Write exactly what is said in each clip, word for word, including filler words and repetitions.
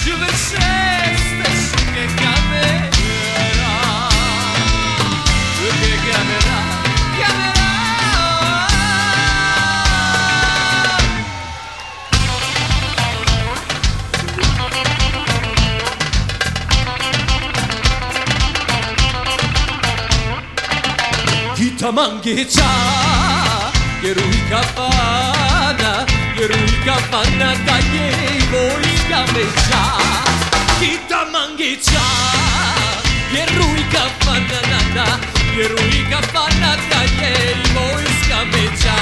Kita mangicha, yerui kafana, yerui kafana, daye voiska mecha. Kita mangicha, yerui kafana, nana, yerui kafana, daye voiska mecha.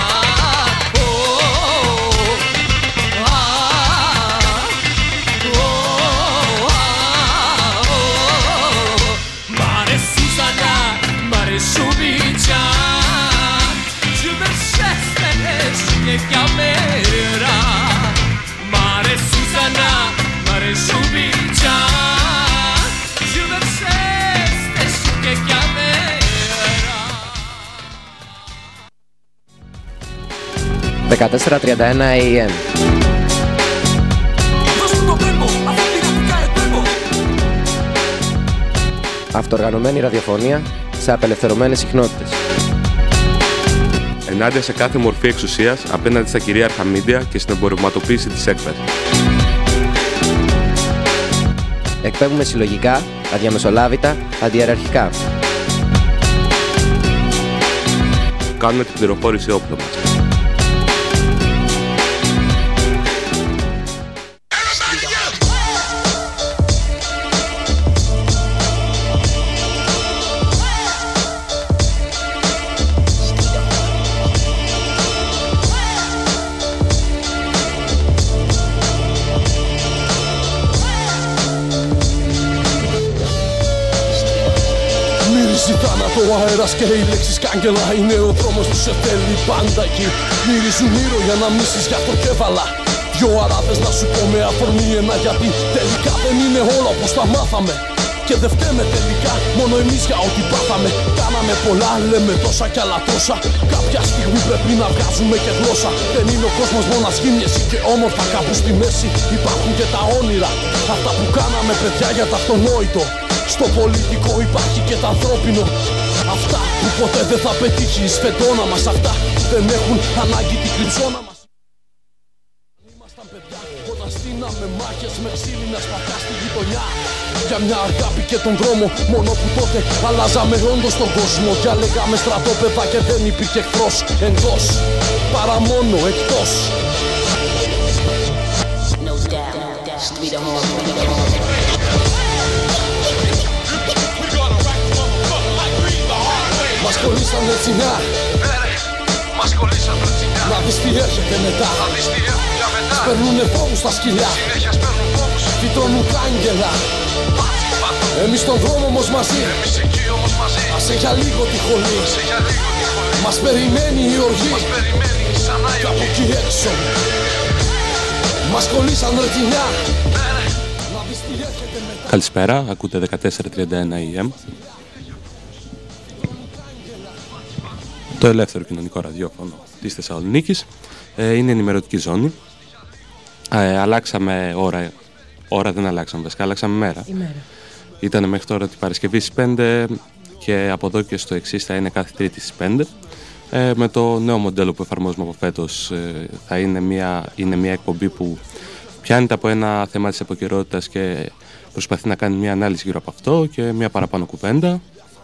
Και καμέρα, μ' αρέσει Σουζανά, μ' αρέσει Σουβίτσα. Ζουβερσέστε σου και καμέρα. δεκατέσσερα τριάντα ένα έι εμ. Αυτοοργανωμένη ραδιοφωνία σε απελευθερωμένες συχνότητες. Ενάντια σε κάθε μορφή εξουσίας απέναντι στα κυρίαρχα μίντια και στην εμπορευματοποίηση της έκφρασης. Εκπέμπουμε συλλογικά, αδιαμεσολάβητα, αντιεραρχικά. Κάνουμε την πληροφόρηση όπλο μας. Ο αέρας και οι λέξεις κάγκελα είναι ο δρόμος που σε θέλει πάντα εκεί. Μυρίζουν ήρω για να μίσεις για το κέβαλα. Δυο αράδες να σου πω με αφορμή ένα γιατί τελικά δεν είναι όλα όπως τα μάθαμε. Και δεν φταίμε τελικά μόνο εμείς για ό,τι πάθαμε. Κάναμε πολλά, λέμε τόσα κι άλλα τόσα. Κάποια στιγμή πρέπει να βγάζουμε και γλώσσα. Δεν είναι ο κόσμος μόνο ασχήμιες και όμορφα κάπου στη μέση. Υπάρχουν και τα όνειρα, αυτά που κάναμε παιδιά για το αυτονόητο. Στο πολιτικό υπάρχει και το ανθρώπινο. Αυτά που ποτέ δεν θα πετύχει η σφεντόνα μας. Αυτά που δεν έχουν ανάγκη την κρυψώνα μας. Ήμασταν παιδιά όταν στείναμε μάχες με ξύλινα σπαθιά στη γειτονιά. Για μια αγάπη και τον δρόμο, μόνο που τότε αλλάζαμε όντως τον κόσμο. Διαλέγαμε στρατόπεδα και δεν υπήρχε εχθρός εντός, παρά μόνο εκτός. No doubt. Μας κολλήσαν ρετσινιά. Μας κολλήσαν ρετσινιά. Να δεις τι έρχεται μετά. Να δεις τι έρχεται μετά. Σπέρνουνε φόβους στα σκυλιά. Συνέχεια σπέρνουν φόβους. Φυτρώνουν κάγκελα. Εμείς τον δρόμο όμως μαζί. Εμείς εκεί όμως μαζί. Άσε για λίγο τη χολή. Άσε για λίγο τη χολή. Μας περιμένει η οργή. Μας περιμένει ξανά η οργή. Κι από εκεί έξω μας κολλήσαν ρετσινιά. Να δεις τι έρχεται μετά. Καλησπέρα, ακούτε δεκατέσσερα τριάντα ένα έι εμ. Το ελεύθερο κοινωνικό ραδιόφωνο της Θεσσαλονίκης. Ε, είναι ενημερωτική ζώνη. Ε, αλλάξαμε ώρα. Ώρα δεν αλλάξαμε, βασικά αλλάξαμε μέρα. Ημέρα. Ήταν μέχρι τώρα την Παρασκευή στις πέντε και από εδώ και στο εξής θα είναι κάθε Τρίτη στις πέντε. Ε, με το νέο μοντέλο που εφαρμόζουμε από φέτος ε, θα είναι μια, είναι μια εκπομπή που πιάνεται από ένα θέμα της επικαιρότητας και προσπαθεί να κάνει μια ανάλυση γύρω από αυτό και μια παραπάνω κουβέντα.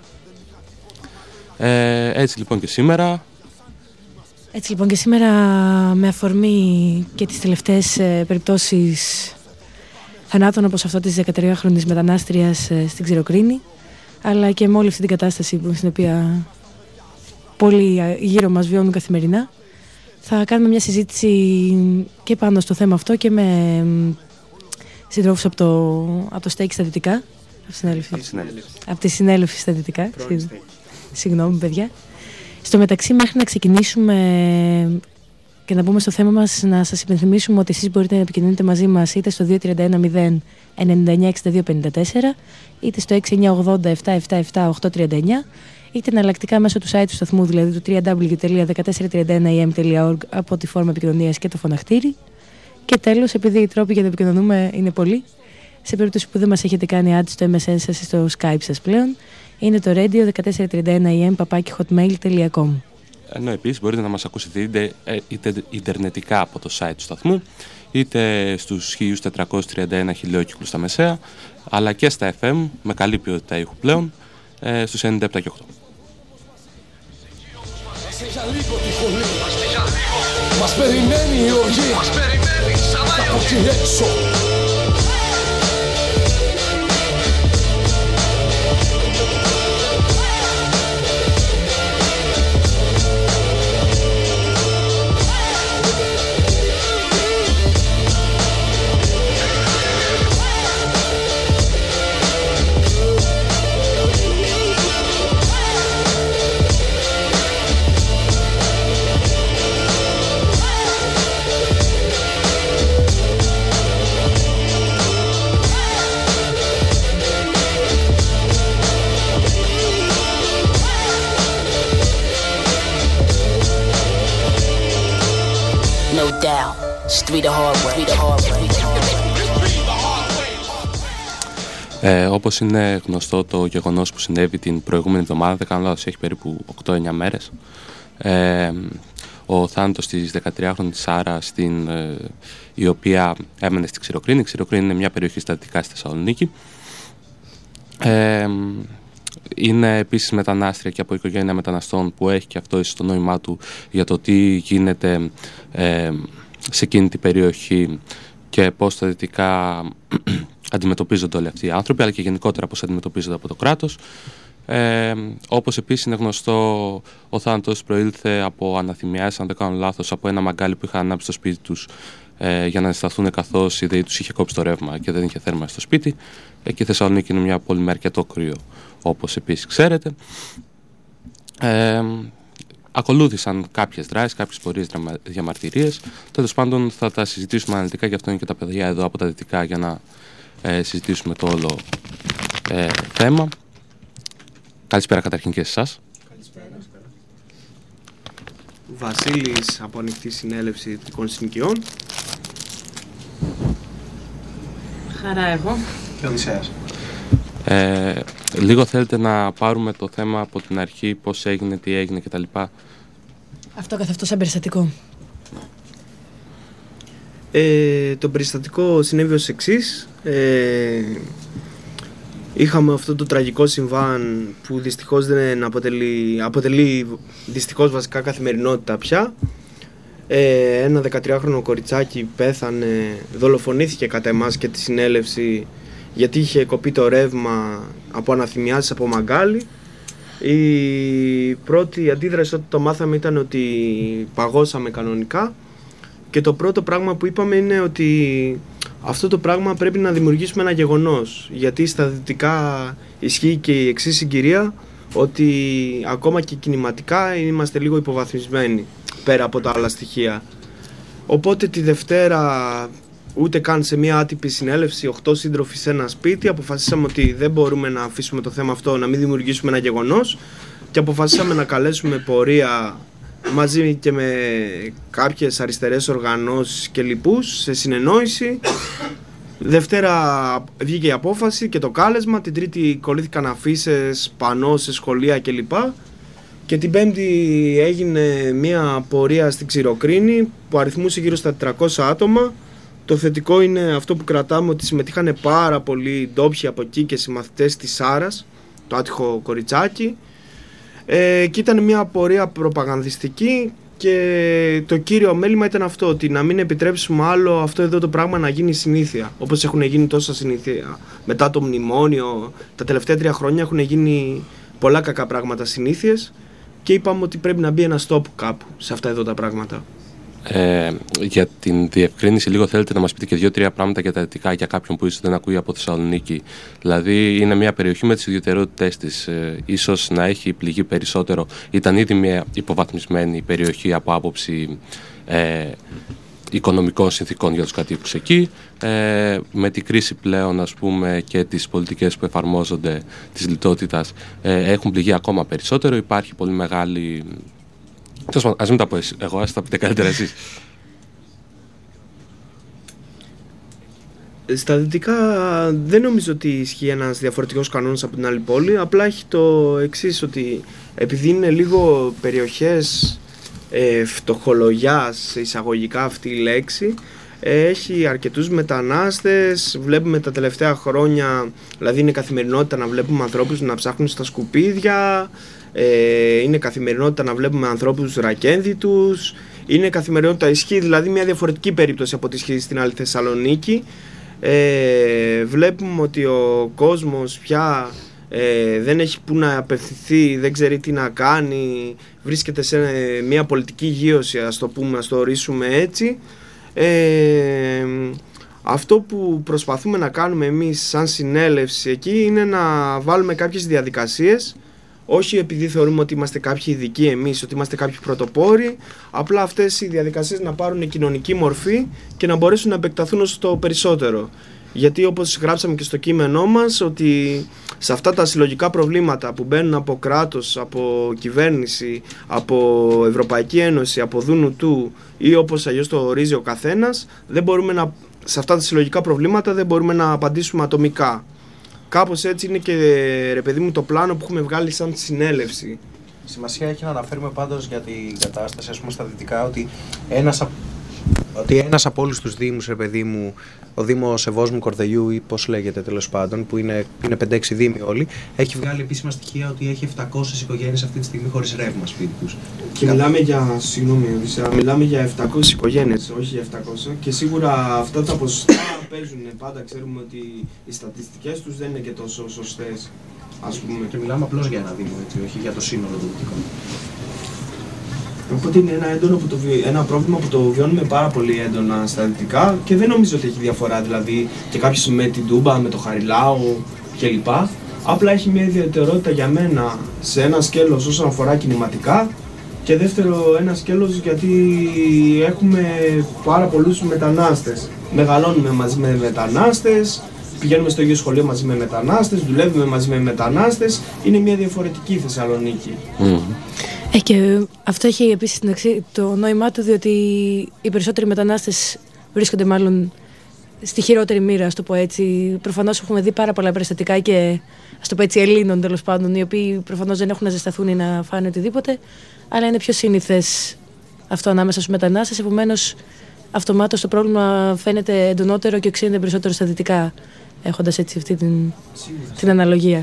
Ε, έτσι λοιπόν και σήμερα. Έτσι λοιπόν και σήμερα με αφορμή και τις τελευταίες ε, περιπτώσεις θανάτων όπως αυτό της δεκατριάχρονης μετανάστριας ε, στην Ξηροκρίνη, αλλά και με όλη αυτή την κατάσταση που, στην οποία πολλοί γύρω μας βιώνουν καθημερινά, θα κάνουμε μια συζήτηση και πάνω στο θέμα αυτό και με ε, συντρόφους από το, από το στέκι στα Δυτικά, από τη συνέλευση στα Δυτικά. Συγγνώμη παιδιά. Στο μεταξύ, μέχρι να ξεκινήσουμε και να μπούμε στο θέμα μας, να σας υπενθυμίσουμε ότι εσείς μπορείτε να επικοινωνείτε μαζί μας είτε στο δύο τρία ένα μηδέν εννιά εννιά έξι δύο πέντε τέσσερα, είτε στο έξι εννιά ογδόντα επτά επτά επτά οκτώ τρία εννιά, είτε εναλλακτικά μέσω του site του σταθμού, δηλαδή του double-u double-u double-u τελεία δεκατέσσερα τριάντα ένα έι εμ τελεία org από τη φόρμα επικοινωνίας και το φωναχτήρι. Και τέλος, επειδή οι τρόποι για να επικοινωνούμε είναι πολλοί, Σε περίπτωση που δεν μας έχετε κάνει add στο εμ ες εν σας ή στο Skype σας πλέον, είναι το radio δεκατέσσερα τριάντα ένα ε εμ παπάκι hotmail τελεία com. Ενώ επίσης μπορείτε να μας ακούσετε είτε, είτε ιντερνετικά από το site του σταθμού, είτε στους χίλια τετρακόσιους τριάντα ένα χιλιόκυκλους στα μεσαία, αλλά και στα εφ εμ με καλή ποιότητα ήχου πλέον, στους ενενήντα επτά και οκτώ. Μας περιμένει η οργή, από εκεί έξω. Ε, όπως είναι γνωστό το γεγονός που συνέβη την προηγούμενη εβδομάδα, δεν κάνω λάθος, έχει περίπου οκτώ εννιά μέρες, ε, ο θάνατος της δεκατριάχρονης Σάρα, στην, ε, η οποία έμενε στη Ξηροκρίνη. Η Ξηροκρίνη είναι μια περιοχή στα δυτικά στη Θεσσαλονίκη. Ε, είναι επίσης μετανάστρια και από οικογένεια μεταναστών, που έχει και αυτό ίσως το νόημά του για το τι γίνεται ε, σε εκείνη την περιοχή και πώς στα δυτικά αντιμετωπίζονται όλοι αυτοί οι άνθρωποι, αλλά και γενικότερα πώς αντιμετωπίζονται από το κράτος. Ε, όπως επίσης είναι γνωστό, ο θάνατος προήλθε από αναθυμιάσεις, αν δεν κάνω λάθος, από ένα μαγκάλι που είχαν ανάψει στο σπίτι τους ε, για να σταθούν, καθώς η ΔΕΗ τους είχε κόψει το ρεύμα και δεν είχε θέρμανση στο σπίτι. Εκεί η Θεσσαλονίκη είναι μια πόλη με αρκετό κρύο, όπως επίσης ξέρετε. Ε, Ακολούθησαν κάποιες δράσεις, κάποιες πορείες διαμαρτυρίες. Τέλος πάντων θα τα συζητήσουμε αναλυτικά, γι' αυτό είναι και τα παιδιά εδώ από τα δυτικά, για να ε, συζητήσουμε το όλο ε, θέμα. Καλησπέρα καταρχήν και σε εσάς. Καλησπέρα. Βασίλης από Ανοιχτή Συνέλευση Δυτικών Συνοικιών. Χαρά εγώ. Και ο Οδυσσέας. Ε, λίγο θέλετε να πάρουμε το θέμα από την αρχή, πώς έγινε, τι έγινε κτλ. Αυτό καθ' αυτό σαν περιστατικό. Ε, το περιστατικό συνέβη ως εξής. Ε, είχαμε αυτό το τραγικό συμβάν που δυστυχώς δεν αποτελεί, αποτελεί δυστυχώς βασικά καθημερινότητα πια. Ε, ένα δεκατριάχρονο κοριτσάκι πέθανε, δολοφονήθηκε κατά εμάς και τη συνέλευση, γιατί είχε κοπεί το ρεύμα από αναθυμιάσεις από μαγκάλι. Η πρώτη αντίδραση όταν το μάθαμε ήταν ότι παγώσαμε κανονικά, και το πρώτο πράγμα που είπαμε είναι ότι αυτό το πράγμα πρέπει να δημιουργήσουμε ένα γεγονός, γιατί στα δυτικά ισχύει και η εξής συγκυρία, ότι ακόμα και κινηματικά είμαστε λίγο υποβαθμισμένοι πέρα από τα άλλα στοιχεία. Οπότε τη Δευτέρα, ούτε καν σε μια άτυπη συνέλευση, οκτώ σύντροφοι σε ένα σπίτι, αποφασίσαμε ότι δεν μπορούμε να αφήσουμε το θέμα αυτό, να μην δημιουργήσουμε ένα γεγονός, και αποφασίσαμε να καλέσουμε πορεία μαζί και με κάποιες αριστερές οργανώσεις και λοιπούς σε συνεννόηση. Δευτέρα βγήκε η απόφαση και το κάλεσμα, την Τρίτη κολλήθηκαν αφίσες, πανό σε σχολεία κλπ. Και την Πέμπτη έγινε μια πορεία στην Ξηροκρίνη που αριθμούσε γύρω στα τετρακόσια άτομα. Το θετικό είναι αυτό που κρατάμε, ότι συμμετείχαν πάρα πολλοί ντόπιοι από εκεί και συμμαθητές της Σάρας, το άτυχο κοριτσάκι. Ε, και ήταν μια πορεία προπαγανδιστική, και το κύριο μέλημα ήταν αυτό, ότι να μην επιτρέψουμε άλλο αυτό εδώ το πράγμα να γίνει συνήθεια, όπως έχουν γίνει τόσα συνήθεια μετά το μνημόνιο. Τα τελευταία τρία χρόνια έχουν γίνει πολλά κακά πράγματα συνήθειες, και είπαμε ότι πρέπει να μπει ένα stop κάπου σε αυτά εδώ τα πράγματα. Ε, για την διευκρίνηση, λίγο θέλετε να μας πείτε και δύο-τρία πράγματα για τα δυτικά, για κάποιον που ίσως δεν ακούει από Θεσσαλονίκη. Δηλαδή, είναι μια περιοχή με τις ιδιαιτερότητές της. Ε, ίσως να έχει πληγεί περισσότερο. Ήταν ήδη μια υποβαθμισμένη περιοχή από άποψη ε, οικονομικών συνθήκων για τους κατοίκους εκεί. Ε, με την κρίση πλέον, ας πούμε, και τις πολιτικές που εφαρμόζονται της λιτότητας, ε, έχουν πληγεί ακόμα περισσότερο. Υπάρχει πολύ μεγάλη. Ας μην τα πω εγώ, ας τα πείτε καλύτερα εσείς. Στα δυτικά δεν νομίζω ότι ισχύει ένας διαφορετικός κανόνας από την άλλη πόλη. Απλά έχει το εξής, ότι επειδή είναι λίγο περιοχές ε, φτωχολογιάς, εισαγωγικά αυτή η λέξη, ε, έχει αρκετούς μετανάστες. Βλέπουμε τα τελευταία χρόνια, δηλαδή είναι καθημερινότητα να βλέπουμε ανθρώπους να ψάχνουν στα σκουπίδια, ε, είναι καθημερινότητα να βλέπουμε ανθρώπους ρακένδυτους, είναι καθημερινότητα, ισχύει δηλαδή μια διαφορετική περίπτωση από ό,τι ισχύει στην άλλη Θεσσαλονίκη. Ε, βλέπουμε ότι ο κόσμος πια ε, δεν έχει που να απευθυνθεί, δεν ξέρει τι να κάνει, βρίσκεται σε μια πολιτική γείωση, ας το πούμε, ας το ορίσουμε έτσι. Ε, αυτό που προσπαθούμε να κάνουμε εμείς σαν συνέλευση εκεί είναι να βάλουμε κάποιες διαδικασίες, όχι επειδή θεωρούμε ότι είμαστε κάποιοι ειδικοί εμείς, ότι είμαστε κάποιοι πρωτοπόροι, απλά αυτές οι διαδικασίες να πάρουν κοινωνική μορφή και να μπορέσουν να επεκταθούν όσο το περισσότερο. Γιατί όπως γράψαμε και στο κείμενό μας, ότι σε αυτά τα συλλογικά προβλήματα που μπαίνουν από κράτος, από κυβέρνηση, από Ευρωπαϊκή Ένωση, από δούνου του ή όπως αλλιώς το ορίζει ο καθένας, δεν μπορούμε να, σε αυτά τα συλλογικά προβλήματα δεν μπορούμε να απαντήσουμε ατομικά. Κάπως έτσι είναι και, ρε παιδί μου, το πλάνο που έχουμε βγάλει σαν συνέλευση. Σημασία έχει να αναφέρουμε πάντως για την κατάσταση, ας πούμε, στα δυτικά, ότι ένας, ότι ένας από όλους τους δήμους, ρε παιδί μου, ο Δήμος Σεβόσμου Κορδελιού ή πώς λέγεται τέλος πάντων, που είναι, είναι πέντε έξι δήμοι όλοι, έχει βγάλει επίσημα στοιχεία ότι έχει επτακόσιες οικογένειες αυτή τη στιγμή χωρίς ρεύμα σπίτι τους. Και μιλάμε για, συγγνώμη, μιλάμε για επτακόσιες οικογένειες, όχι για επτακόσια. Και σίγουρα αυτά τα ποσοστά παίζουν πάντα. Ξέρουμε ότι οι στατιστικές τους δεν είναι και τόσο σωστές, ας πούμε. Και μιλάμε απλώς για ένα δήμο, έτσι, όχι για το σύνολο των δυτικών. Οπότε είναι ένα, έντονο που το, ένα πρόβλημα που το βιώνουμε πάρα πολύ έντονα στα δυτικά και δεν νομίζω ότι έχει διαφορά, δηλαδή και κάποιος με την Τούμπα, με το Χαριλάου κλπ. Απλά έχει μια ιδιαιτερότητα για μένα σε ένα σκέλος όσον αφορά κινηματικά και δεύτερο ένα σκέλος γιατί έχουμε πάρα πολλούς μετανάστες. Μεγαλώνουμε μαζί με μετανάστες, πηγαίνουμε στο ίδιο σχολείο μαζί με μετανάστες, δουλεύουμε μαζί με μετανάστες, είναι μια διαφορετική Θεσσαλονίκη. Mm. Ε, και αυτό έχει επίσης το νόημά του, διότι οι περισσότεροι μετανάστες βρίσκονται μάλλον στη χειρότερη μοίρα, ας το πω έτσι. Προφανώς έχουμε δει πάρα πολλά περιστατικά και, ας το πω έτσι, Ελλήνων τέλος πάντων, οι οποίοι προφανώς δεν έχουν να ζεσταθούν ή να φάνε οτιδήποτε, αλλά είναι πιο σύνηθες αυτό ανάμεσα στους μετανάστες. Επομένως, αυτομάτως το πρόβλημα φαίνεται εντονότερο και οξύνεται περισσότερο στα δυτικά, έχοντας έτσι αυτή την, την αναλογία.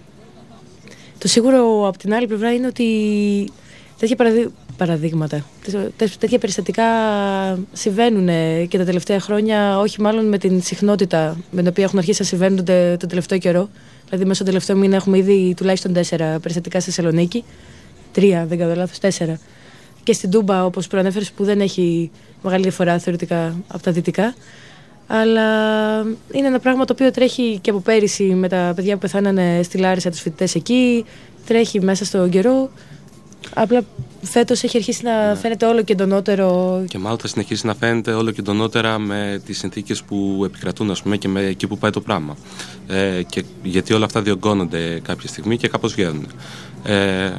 Το σίγουρο από την άλλη πλευρά είναι ότι τέτοια παραδει... παραδείγματα, τέτοια περιστατικά συμβαίνουν και τα τελευταία χρόνια, όχι μάλλον με την συχνότητα με την οποία έχουν αρχίσει να συμβαίνουν τον τελευταίο καιρό. Δηλαδή, μέσα στον τελευταίο μήνα έχουμε ήδη τουλάχιστον τέσσερα περιστατικά στη Θεσσαλονίκη. Τρία, δεν κάνω λάθος, τέσσερα. Και στην Τούμπα, όπως προανέφερες, που δεν έχει μεγάλη διαφορά θεωρητικά από τα δυτικά. Αλλά είναι ένα πράγμα το οποίο τρέχει και από πέρυσι με τα παιδιά που πεθάνανε στη Λάρισα, τους φοιτητές εκεί, τρέχει μέσα στον καιρό. Απλά φέτος έχει αρχίσει να φαίνεται όλο και εντονότερο. Και μάλλον θα συνεχίσει να φαίνεται όλο και εντονότερα με τις συνθήκες που επικρατούν, ας πούμε, και με εκεί που πάει το πράγμα. Ε, και γιατί όλα αυτά διωγγώνονται κάποια στιγμή και κάπως βγαίνουν. Ε,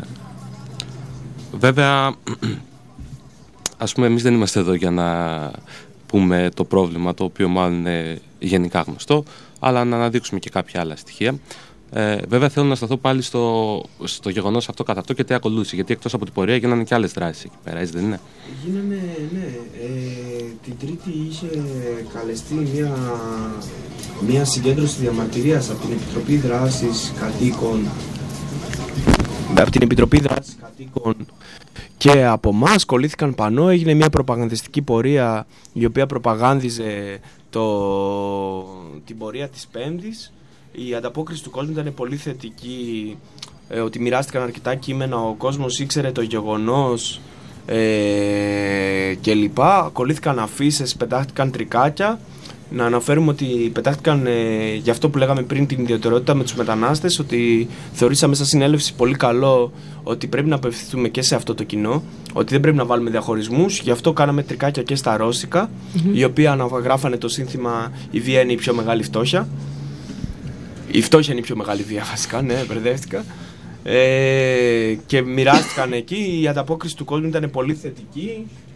βέβαια, ας πούμε, εμείς δεν είμαστε εδώ για να πούμε το πρόβλημα, το οποίο μάλλον είναι γενικά γνωστό, αλλά να αναδείξουμε και κάποια άλλα στοιχεία. Ε, βέβαια, θέλω να σταθώ πάλι στο, στο γεγονός αυτό καθ' αυτό και τι ακολούθησε. Γιατί εκτός από την πορεία γίνανε και άλλες δράσεις εκεί πέρα, έτσι δεν είναι? Γίνανε, ναι. Ε, την Τρίτη είχε καλεστεί μια, μια συγκέντρωση διαμαρτυρίας από την Επιτροπή Δράσης Κατοίκων. Από την Επιτροπή Δράσης Κατοίκων και από εμάς κολλήθηκαν πανό, έγινε μια προπαγανδιστική πορεία η οποία προπαγάνδιζε το, την πορεία της Πέμπτης. Η ανταπόκριση του κόσμου ήταν πολύ θετική, ε, ότι μοιράστηκαν αρκετά κείμενα, ο κόσμος ήξερε το γεγονός ε, και λοιπά. Κολλήθηκαν αφίσες, πετάχτηκαν τρικάκια. Να αναφέρουμε ότι πετάχτηκαν ε, για αυτό που λέγαμε πριν, την ιδιαιτερότητα με τους μετανάστες, ότι θεωρήσαμε σαν συνέλευση πολύ καλό ότι πρέπει να απευθυνθούμε και σε αυτό το κοινό, ότι δεν πρέπει να βάλουμε διαχωρισμούς. Γι' αυτό κάναμε τρικάκια και στα ρώσικα, mm-hmm. οι οποίοι αναγράφανε το σύνθημα «Η βία είναι η πιο μεγάλη φτώχεια». Η φτώχεια είναι η πιο μεγάλη βία, βασικά, ναι, μπερδεύτηκα. Ε, και μοιράστηκαν εκεί, η ανταπόκριση του κόσμου ήταν πολύ θετική.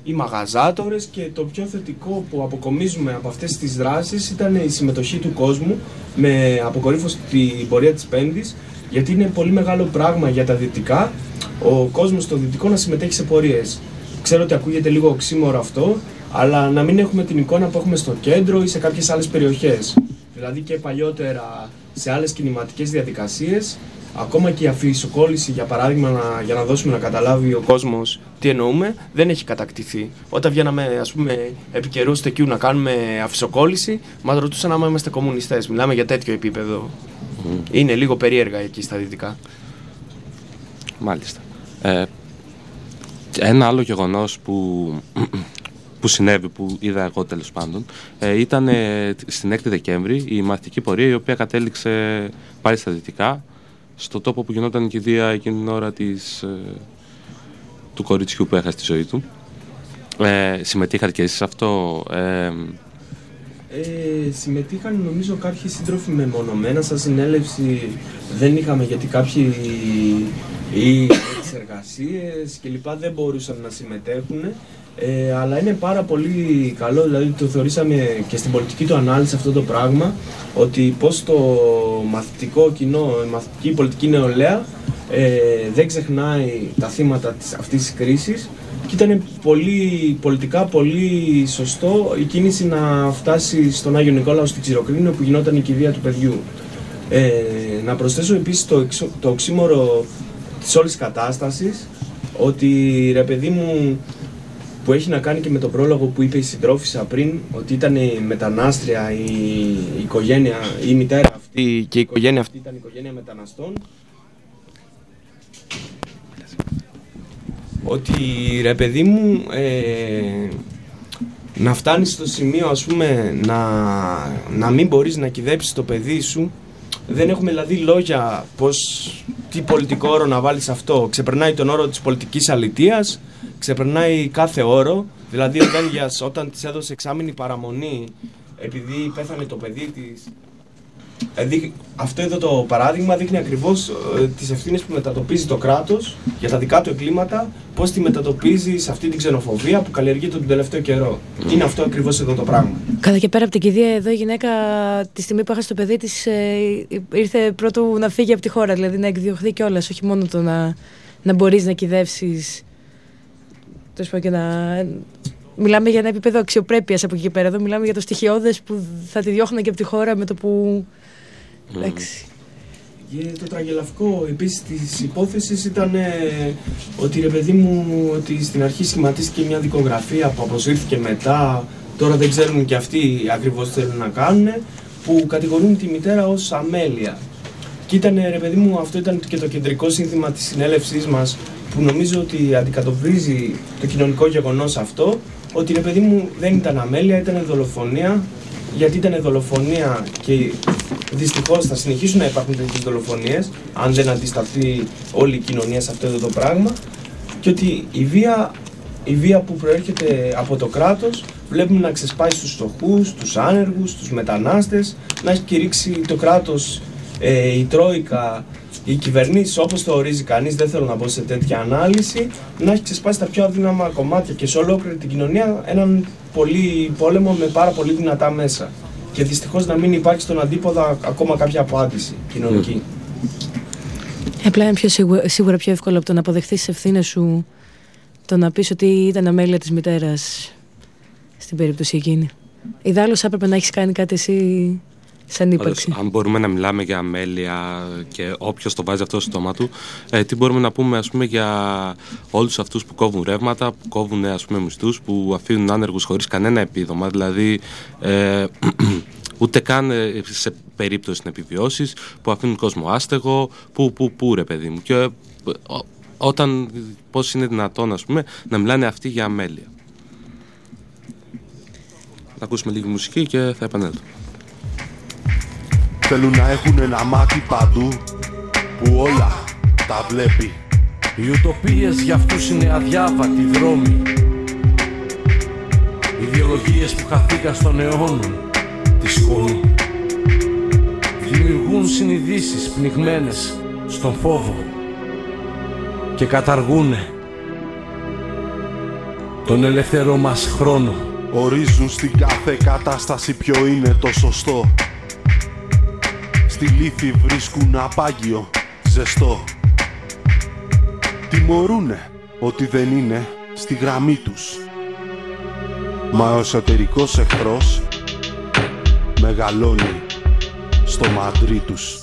οι μαγαζάτορες, και το πιο θετικό που αποκομίζουμε από αυτές τις δράσεις ήταν η συμμετοχή του κόσμου με αποκορύφωση την πορεία της Πέμπτης, γιατί είναι πολύ μεγάλο πράγμα για τα δυτικά ο κόσμος στο δυτικό να συμμετέχει σε πορείες. Ξέρω ότι ακούγεται λίγο οξύμορο αυτό, αλλά να μην έχουμε την εικόνα που έχουμε στο κέντρο ή σε κάποιες άλλες περιοχές. Δηλαδή και παλιότερα σε άλλες κινηματικές διαδικασίες, ακόμα και η αφισοκόλληση, για παράδειγμα, να, για να δώσουμε να καταλάβει ο κόσμος τι εννοούμε, δεν έχει κατακτηθεί. Όταν βγαίναμε, ας πούμε, επί καιρού στο Κιού να κάνουμε αφισοκόλληση, μας ρωτούσαν άμα είμαστε κομμουνιστές. Μιλάμε για τέτοιο επίπεδο. Mm. Είναι λίγο περίεργα εκεί στα δυτικά. Μάλιστα. Ε, ένα άλλο γεγονός που, που συνέβη, που είδα εγώ τέλος πάντων, ε, ήταν ε, στην έκτη Δεκέμβρη η μαθητική πορεία, η οποία κατέληξε πάλι στα δυτικά, στο τόπο που γινόταν η κηδεία εκείνη την ώρα της, ε, του κοριτσιού που έχασε τη ζωή του. Ε, συμμετείχατε και εσείς σε αυτό? Ε, Ε, συμμετείχαν νομίζω κάποιοι σύντροφοι μεμονωμένα, σαν συνέλευση δεν είχαμε, γιατί κάποιοι ή τις εργασίες και λοιπά δεν μπορούσαν να συμμετέχουν, ε, αλλά είναι πάρα πολύ καλό, δηλαδή το θεωρήσαμε και στην πολιτική του ανάλυση αυτό το πράγμα, ότι πως το μαθητικό κοινό, η μαθητική πολιτική νεολαία ε, δεν ξεχνάει τα θύματα της, αυτής της κρίσης. Και ήταν πολύ, πολιτικά πολύ σωστό η κίνηση να φτάσει στον Άγιο Νικόλαο στην Ξηροκρίνη, όπου γινόταν η κηδεία του παιδιού. Ε, να προσθέσω επίσης το, το οξύμορο της όλης κατάστασης, ότι ρε παιδί μου, που έχει να κάνει και με τον πρόλογο που είπε η συντρόφισσα πριν, ότι ήταν η μετανάστρια, η, η οικογένεια, η μητέρα αυτή και η οικογένεια αυτή ήταν η οικογένεια μεταναστών. Ότι ρε παιδί μου, ε, να φτάνεις στο σημείο, ας πούμε, να, να μην μπορείς να κυδέψεις το παιδί σου. Δεν έχουμε δηλαδή λόγια πως, τι πολιτικό όρο να βάλεις αυτό. Ξεπερνάει τον όρο της πολιτικής αλητείας, ξεπερνάει κάθε όρο. Δηλαδή ο Δέλγιας όταν της έδωσε εξάμηνη παραμονή επειδή πέθανε το παιδί της, Δηλαδή, αυτό εδώ το παράδειγμα δείχνει ακριβώς ε, τις ευθύνες που μετατοπίζει το κράτος για τα δικά του εγκλήματα, πώς τη μετατοπίζει σε αυτή την ξενοφοβία που καλλιεργείται τον τελευταίο καιρό. Mm. Είναι αυτό ακριβώς εδώ το πράγμα. Κατά και πέρα από την κηδεία, εδώ η γυναίκα τη στιγμή που έχασε το παιδί της ε, ήρθε πρώτο να φύγει από τη χώρα, δηλαδή να εκδιωχθεί κιόλας, όχι μόνο το να, να μπορείς να κυδεύσεις. Τέλος πάντων, και να. Μιλάμε για ένα επίπεδο αξιοπρέπειας από εκεί και πέρα. Εδώ μιλάμε για το στοιχειώδες που θα τη διώχνουν και από τη χώρα με το που. Mm. Εντάξει. Και το τραγελαφικό επίσης της υπόθεσης ήταν ε, ότι ρε παιδί μου, ότι στην αρχή σχηματίστηκε μια δικογραφία που αποσύρθηκε μετά. Τώρα δεν ξέρουν και αυτοί ακριβώς τι θέλουν να κάνουν, που κατηγορούν τη μητέρα ως αμέλεια. Και ήταν ρε παιδί μου, αυτό ήταν και το κεντρικό σύνθημα της συνέλευσής μας, που νομίζω ότι αντικατοπτρίζει το κοινωνικό γεγονός αυτό, ότι ρε παιδί μου δεν ήταν αμέλεια, ήταν δολοφονία, γιατί ήταν δολοφονία και δυστυχώς θα συνεχίσουν να υπάρχουν τέτοιες δολοφονίες, αν δεν αντισταθεί όλη η κοινωνία σε αυτό το πράγμα, και ότι η βία, η βία που προέρχεται από το κράτος βλέπουμε να ξεσπάει στους φτωχούς, τους άνεργους, στους μετανάστες, να έχει κηρύξει το κράτος, ε, η Τρόικα, οι κυβερνήσεις όπως το ορίζει κανείς, δεν θέλω να μπω σε τέτοια ανάλυση, να έχει ξεσπάσει τα πιο αδύναμα κομμάτια και σε ολόκληρη την κοινωνία έναν πολύ πόλεμο με πάρα πολύ δυνατά μέσα. Και δυστυχώς να μην υπάρχει στον αντίποδα ακόμα κάποια απάντηση κοινωνική. Mm. Απλά είναι πιο σίγουρα, σίγουρα πιο εύκολο από το να αποδεχθείς τις ευθύνες σου, το να πεις ότι ήταν αμέλεια της μητέρας στην περίπτωση εκείνη. Ιδάλλως έπρεπε να έχεις κάνει κάτι εσύ. Πάντως, αν μπορούμε να μιλάμε για αμέλεια και όποιος το βάζει αυτό στο στόμα του, ε, τι μπορούμε να πούμε, ας πούμε, για όλους αυτούς που κόβουν ρεύματα, που κόβουν, ας πούμε, μισθούς, που αφήνουν άνεργους χωρίς κανένα επίδομα, δηλαδή ε, ούτε καν σε περίπτωση να επιβιώσεις, που αφήνουν κόσμο άστεγο, που, που, που ρε παιδί μου. Και ε, όταν, πώς είναι δυνατόν, ας πούμε, να μιλάνε αυτοί για αμέλεια. Θα ακούσουμε λίγη μουσική και θα επανέλθω. Θέλουν να έχουν ένα μάτι παντού που όλα τα βλέπει. Οι ουτοπίες για αυτούς είναι αδιάβατοι δρόμοι. Ιδεολογίες που χαθήκαν στον αιώνων τη σκόνη. Δημιουργούν συνειδήσεις πνιγμένες στον φόβο και καταργούνε τον ελεύθερο μας χρόνο. Ορίζουν στην κάθε κατάσταση ποιο είναι το σωστό. Στη λύθη βρίσκουν απάγιο, ζεστό. Τιμωρούνε ότι δεν είναι στη γραμμή τους. Μα ο εσωτερικός εχθρός μεγαλώνει στο μαντρί τους.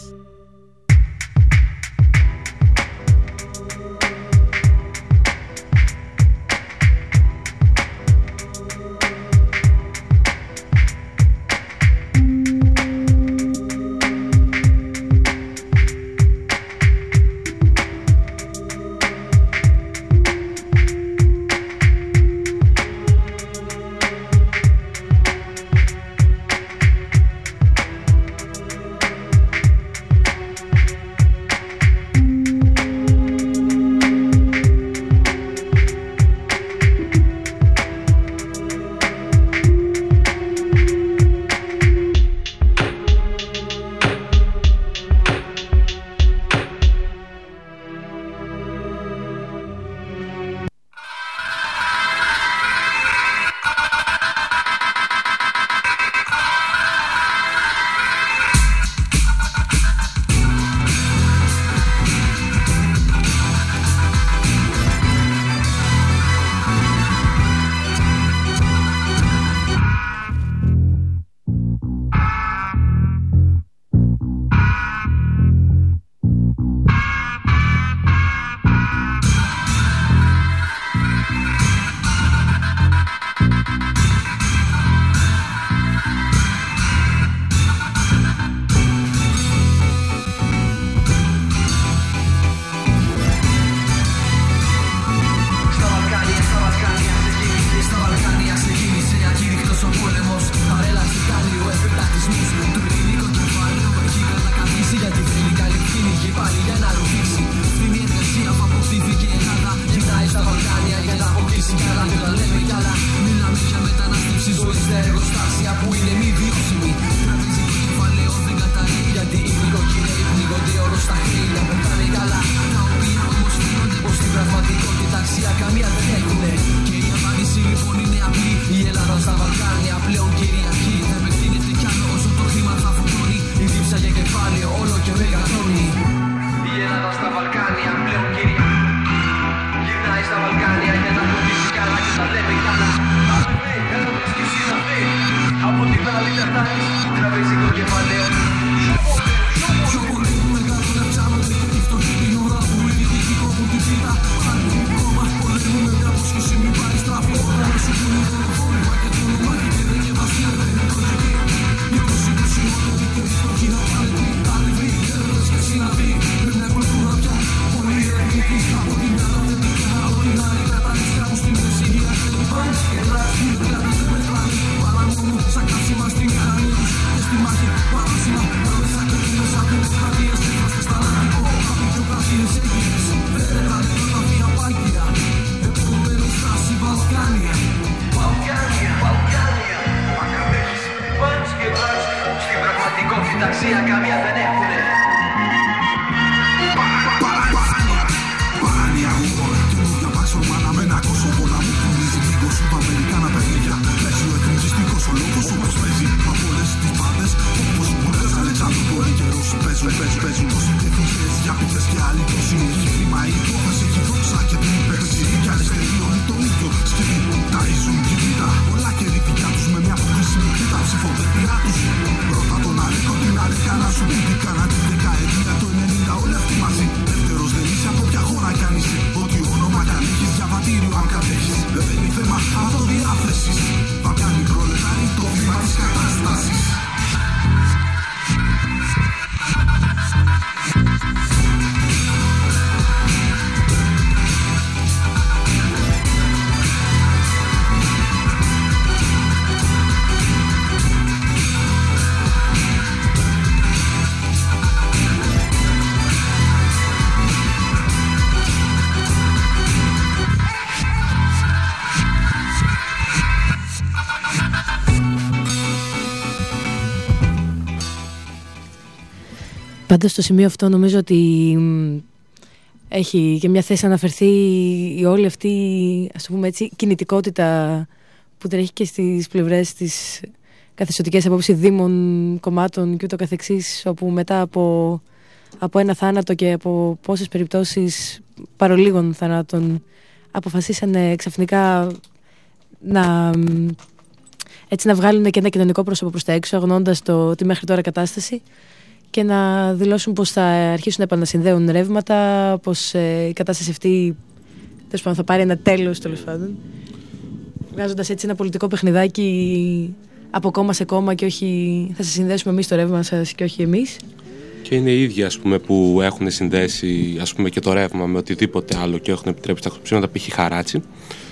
Πάντως στο σημείο αυτό νομίζω ότι έχει και μια θέση να αναφερθεί η όλη αυτή, ας το πούμε έτσι, κινητικότητα που τρέχει και στις πλευρές της καθεστωτικές απόψεις δήμων, κομμάτων και ούτω καθεξής, όπου μετά από, από ένα θάνατο και από πόσες περιπτώσεις παρολίγων θανάτων αποφασίσανε ξαφνικά να, έτσι, να βγάλουν και ένα κοινωνικό πρόσωπο προς τα έξω, αγνώντας το, τη μέχρι τώρα κατάσταση, και να δηλώσουν πως θα αρχίσουν να επανασυνδέουν ρεύματα, πως ε, η κατάσταση αυτή τέλος πάντων, θα πάρει ένα τέλος, τέλος πάντων, βγάζοντας έτσι ένα πολιτικό παιχνιδάκι από κόμμα σε κόμμα, και όχι θα σας συνδέσουμε εμείς το ρεύμα σας και όχι εμείς. Και είναι οι ίδιοι, ας πούμε, που έχουν συνδέσει, ας πούμε, και το ρεύμα με οτιδήποτε άλλο και έχουν επιτρέψει τα χτυπήματα, π.χ. Χαράτσι.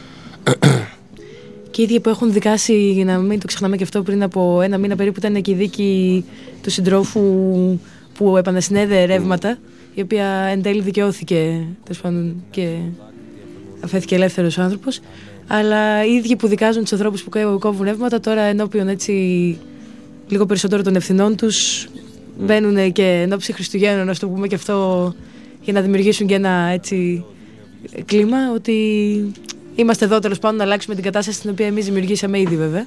Και οι ίδιοι που έχουν δικάσει, για να μην το ξεχνάμε και αυτό, πριν από ένα μήνα περίπου ήταν και η δίκη του συντρόφου που επανασυνέδεε ρεύματα, η οποία εν τέλει δικαιώθηκε, τέλος πάντων, και αφέθηκε ελεύθερος ο άνθρωπος. Αλλά οι ίδιοι που δικάζουν τους ανθρώπους που κόβουν ρεύματα, τώρα ενώπιον έτσι λίγο περισσότερο των ευθυνών τους, μπαίνουν και ενόψει Χριστουγέννων, να το πούμε και αυτό, για να δημιουργήσουν και ένα έτσι κλίμα ότι είμαστε εδώ τέλος πάντων να αλλάξουμε την κατάσταση την οποία εμείς δημιουργήσαμε ήδη, βέβαια.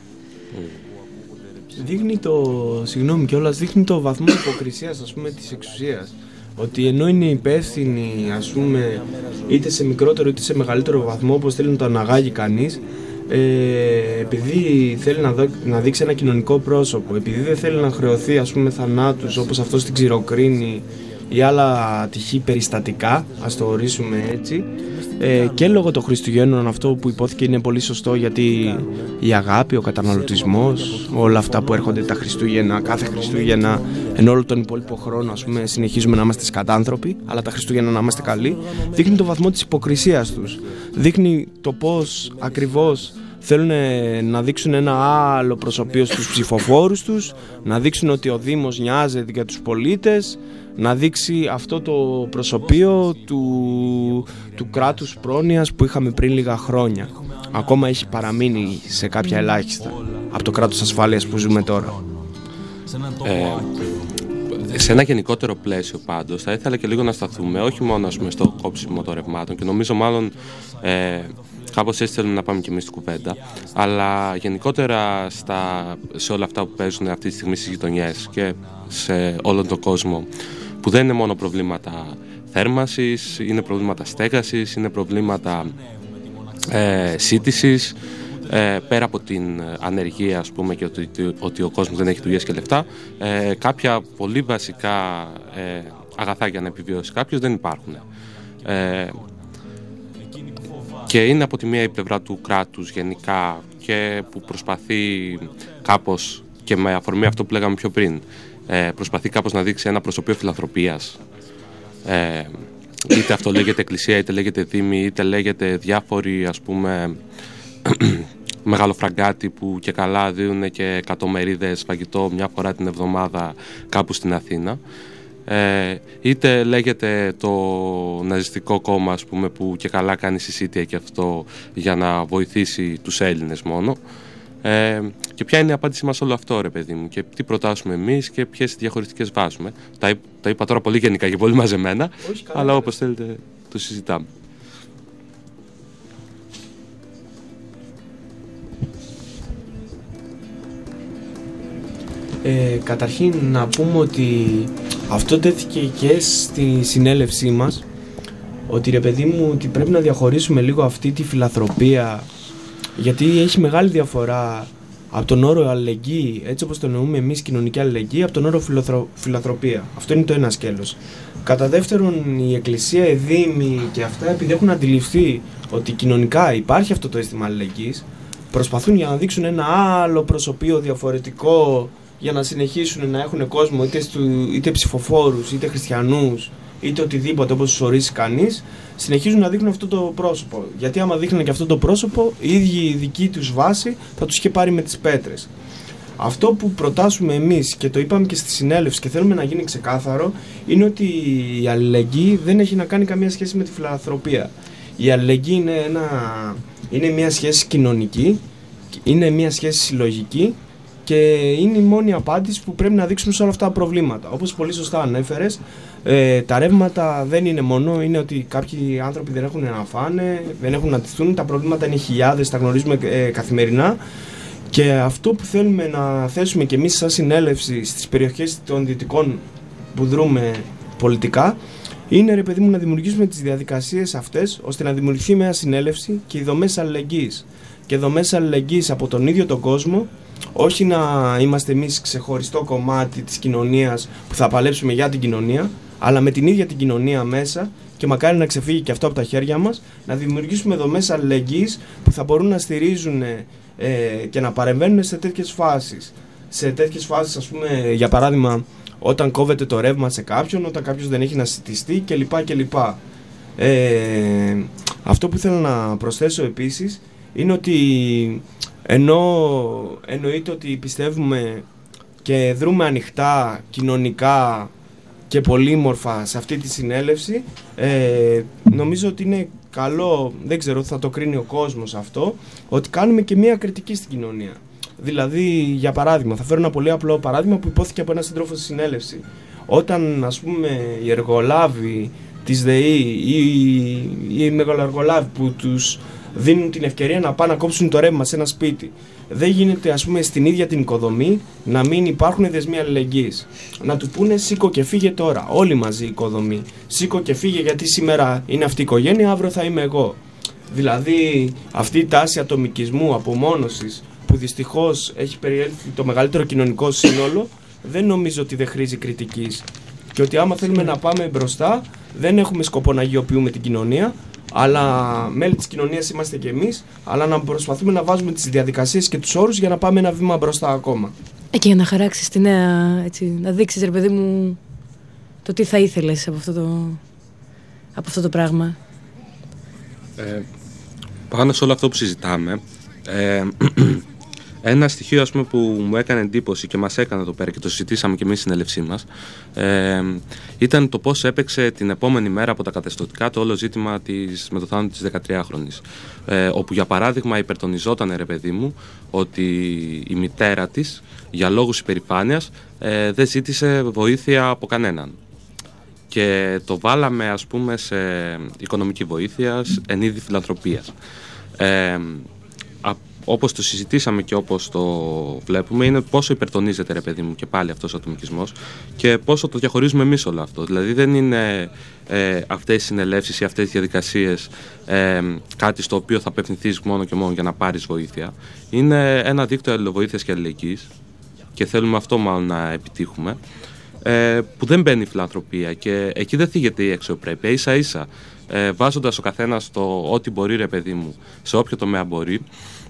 Δείχνει το, συγγνώμη κιόλας, δείχνει το βαθμό υποκρισίας, ας πούμε, της εξουσίας. Ότι ενώ είναι υπεύθυνοι, ας πούμε, είτε σε μικρότερο είτε σε μεγαλύτερο βαθμό, όπως θέλει να το αναγάγει κανείς, ε, επειδή θέλει να, δω, να δείξει ένα κοινωνικό πρόσωπο, επειδή δεν θέλει να χρεωθεί, ας πούμε, θανάτους όπως αυτό στην Ξηροκρίνη ή άλλα τυχή περιστατικά, ας το ορίσουμε έτσι, ε, και λόγω των Χριστουγέννων, αυτό που υπόθηκε είναι πολύ σωστό, γιατί η αγάπη, ο καταναλωτισμός, όλα αυτά που έρχονται τα Χριστούγεννα, κάθε Χριστούγεννα, ενώ όλο τον υπόλοιπο χρόνο, ας πούμε, συνεχίζουμε να είμαστε σκατάνθρωποι, αλλά τα Χριστούγεννα να είμαστε καλοί, δείχνει το βαθμό της υποκρισίας τους. Δείχνει το πώς ακριβώς θέλουν να δείξουν ένα άλλο προσωπείο στους ψηφοφόρους τους, να δείξουν ότι ο Δήμος νοιάζεται για τους πολίτες, να δείξει αυτό το προσωπείο του, του κράτους πρόνοιας που είχαμε πριν λίγα χρόνια. Ακόμα έχει παραμείνει σε κάποια ελάχιστα από το κράτος ασφάλειας που ζούμε τώρα. Ε, σε ένα γενικότερο πλαίσιο πάντως θα ήθελα και λίγο να σταθούμε όχι μόνο, ας πούμε, στο κόψιμο των ρευμάτων, και νομίζω μάλλον ε, κάπως έτσι θέλουμε να πάμε και εμείς στην κουβέντα, αλλά γενικότερα στα, σε όλα αυτά που παίζουν αυτή τη στιγμή στις γειτονιές και σε όλον τον κόσμο, που δεν είναι μόνο προβλήματα θέρμανσης, είναι προβλήματα στέγασης, είναι προβλήματα ε, σύντησης, ε, πέρα από την ανεργία, ας πούμε, και ότι, ότι ο κόσμος δεν έχει δουλειές και λεφτά, ε, κάποια πολύ βασικά ε, αγαθά για να επιβιώσει κάποιος δεν υπάρχουν. Ε, και είναι από τη μία η πλευρά του κράτους γενικά, και που προσπαθεί κάπως, και με αφορμή αυτό που λέγαμε πιο πριν, ε, προσπαθεί κάπως να δείξει ένα προσωπείο φιλανθρωπίας. Ε, είτε αυτό λέγεται εκκλησία, είτε λέγεται δήμη, είτε λέγεται διάφοροι, ας πούμε, μεγαλοφραγκάτοι που και καλά δίνουν και εκατομμερίδες φαγητό μια φορά την εβδομάδα κάπου στην Αθήνα. Ε, είτε λέγεται το ναζιστικό κόμμα, ας πούμε, που και καλά κάνει συσίτια και αυτό για να βοηθήσει τους Έλληνες μόνο. Ε, και ποια είναι η απάντησή μας όλο αυτό, ρε παιδί μου, και τι προτάσουμε εμείς και ποιες διαχωριστικές βάζουμε. Τα, τα είπα τώρα πολύ γενικά και πολύ μαζεμένα, αλλά όπως θέλετε το συζητάμε. Ε, καταρχήν να πούμε ότι αυτό τέθηκε και στη συνέλευσή μας, ότι ρε παιδί μου, ότι πρέπει να διαχωρίσουμε λίγο αυτή τη φιλανθρωπία, γιατί έχει μεγάλη διαφορά από τον όρο αλληλεγγύη, έτσι όπως το εννοούμε εμείς, κοινωνική αλληλεγγύη, από τον όρο φιλοθρο... φιλανθρωπία. Αυτό είναι το ένα σκέλος. Κατά δεύτερον, η Εκκλησία, οι Δήμοι και αυτά, επειδή έχουν αντιληφθεί ότι κοινωνικά υπάρχει αυτό το αίσθημα αλληλεγγύης, προσπαθούν για να δείξουν ένα άλλο προσωπείο διαφορετικό, για να συνεχίσουν να έχουν κόσμο, είτε, στου, είτε ψηφοφόρους, είτε χριστιανούς, είτε οτιδήποτε όπως τους ορίσει κανείς, συνεχίζουν να δείχνουν αυτό το πρόσωπο. Γιατί άμα δείχνουν και αυτό το πρόσωπο, οι ίδιοι η δική τους βάση θα τους είχε πάρει με τις πέτρες. Αυτό που προτάσουμε εμείς, και το είπαμε και στη συνέλευση και θέλουμε να γίνει ξεκάθαρο, είναι ότι η αλληλεγγύη δεν έχει να κάνει καμία σχέση με τη φιλανθρωπία. Η αλληλεγγύη είναι, ένα, είναι μια σχέση κοινωνική, είναι μια σχέση συλλογική, Και είναι η μόνη απάντηση που πρέπει να δείξουμε σε όλα αυτά τα προβλήματα. Όπως πολύ σωστά ανέφερες, ε, τα ρεύματα δεν είναι μόνο, είναι ότι κάποιοι άνθρωποι δεν έχουν να φάνε, δεν έχουν να ντυθούν, τα προβλήματα είναι χιλιάδες, τα γνωρίζουμε ε, καθημερινά. Και αυτό που θέλουμε να θέσουμε και εμείς σαν συνέλευση στις περιοχές των Δυτικών που δρούμε πολιτικά, είναι ρε παιδί μου να δημιουργήσουμε τις διαδικασίες αυτές ώστε να δημιουργηθεί μια συνέλευση και οι δομές αλληλεγγύης. Και δομές αλληλεγγύης από τον ίδιο τον κόσμο, όχι να είμαστε εμείς ξεχωριστό κομμάτι της κοινωνίας που θα παλέψουμε για την κοινωνία, αλλά με την ίδια την κοινωνία μέσα, και μακάρι να ξεφύγει και αυτό από τα χέρια μας, να δημιουργήσουμε δομές αλληλεγγύης που θα μπορούν να στηρίζουν ε, και να παρεμβαίνουν σε τέτοιες φάσεις. Σε τέτοιες φάσεις, ας πούμε, για παράδειγμα, όταν κόβεται το ρεύμα σε κάποιον, όταν κάποιος δεν έχει να συντιστεί κλπ. κλπ. Ε, αυτό που θέλω να προσθέσω επίσης είναι ότι ενώ εννοείται ότι πιστεύουμε και δρούμε ανοιχτά, κοινωνικά και πολύμορφα σε αυτή τη συνέλευση, ε, νομίζω ότι είναι καλό, δεν ξέρω, θα το κρίνει ο κόσμος αυτό, ότι κάνουμε και μια κριτική στην κοινωνία. Δηλαδή, για παράδειγμα, θα φέρω ένα πολύ απλό παράδειγμα που υπόθηκε από έναν σύντροφο στη συνέλευση. Όταν, ας πούμε, οι εργολάβοι της ΔΕΗ ή οι μεγαλοεργολάβοι που τους δίνουν την ευκαιρία να πάνε να κόψουν το ρεύμα σε ένα σπίτι, δεν γίνεται, ας πούμε, στην ίδια την οικοδομή να μην υπάρχουν δεσμοί αλληλεγγύης. Να του πούνε σήκω και φύγε τώρα, όλοι μαζί η οικοδομή. Σήκω και φύγε γιατί σήμερα είναι αυτή η οικογένεια, αύριο θα είμαι εγώ. Δηλαδή, αυτή η τάση ατομικισμού, απομόνωσης, που δυστυχώς έχει περιέλθει το μεγαλύτερο κοινωνικό σύνολο, δεν νομίζω ότι δεν χρήζει κριτικής. Και ότι άμα θέλουμε να πάμε μπροστά, δεν έχουμε σκοπό να αγιοποιούμε την κοινωνία, αλλά μέλη της κοινωνίας είμαστε και εμείς, αλλά να προσπαθούμε να βάζουμε τις διαδικασίες και τους όρους για να πάμε ένα βήμα μπροστά ακόμα. Ε, και για να χαράξεις τη νέα, έτσι, να δείξεις, ρε παιδί μου, το τι θα ήθελες από αυτό το, από αυτό το πράγμα. Ε, πάνω σε όλο αυτό που συζητάμε, ε, ένα στοιχείο, ας πούμε, που μου έκανε εντύπωση και μας έκανε εδώ πέρα και το συζητήσαμε και εμείς στην συνέλευσή μας, ε, ήταν το πώς έπαιξε την επόμενη μέρα από τα καθεστωτικά το όλο ζήτημα της, με το θάνατο της δεκατριάχρονης. Ε, όπου, για παράδειγμα, υπερτονιζόταν, ρε παιδί μου, ότι η μητέρα της, για λόγους υπερηφάνειας, ε, δεν ζήτησε βοήθεια από κανέναν. Και το βάλαμε, ας πούμε, σε οικονομική βοήθεια εν είδη φιλανθρωπίας. Ε, Όπως το συζητήσαμε και όπως το βλέπουμε, είναι πόσο υπερτονίζεται, ρε παιδί μου, και πάλι αυτός ο ατομικισμός και πόσο το διαχωρίζουμε εμείς όλο αυτό. Δηλαδή δεν είναι ε, αυτές οι συνελεύσεις ή αυτές οι διαδικασίες ε, κάτι στο οποίο θα απευθυνθείς μόνο και μόνο για να πάρεις βοήθεια. Είναι ένα δίκτυο αλληλοβοήθειας και αλληλεγγύης και θέλουμε αυτό μάλλον να επιτύχουμε, ε, που δεν μπαίνει η φιλανθρωπία και εκεί δεν θίγεται η αξιοπρέπεια. Ίσα ίσα ε, βάζοντας ο καθένας το ό,τι μπορεί, ρε παιδί μου, σε όποιο τομέα μπορεί,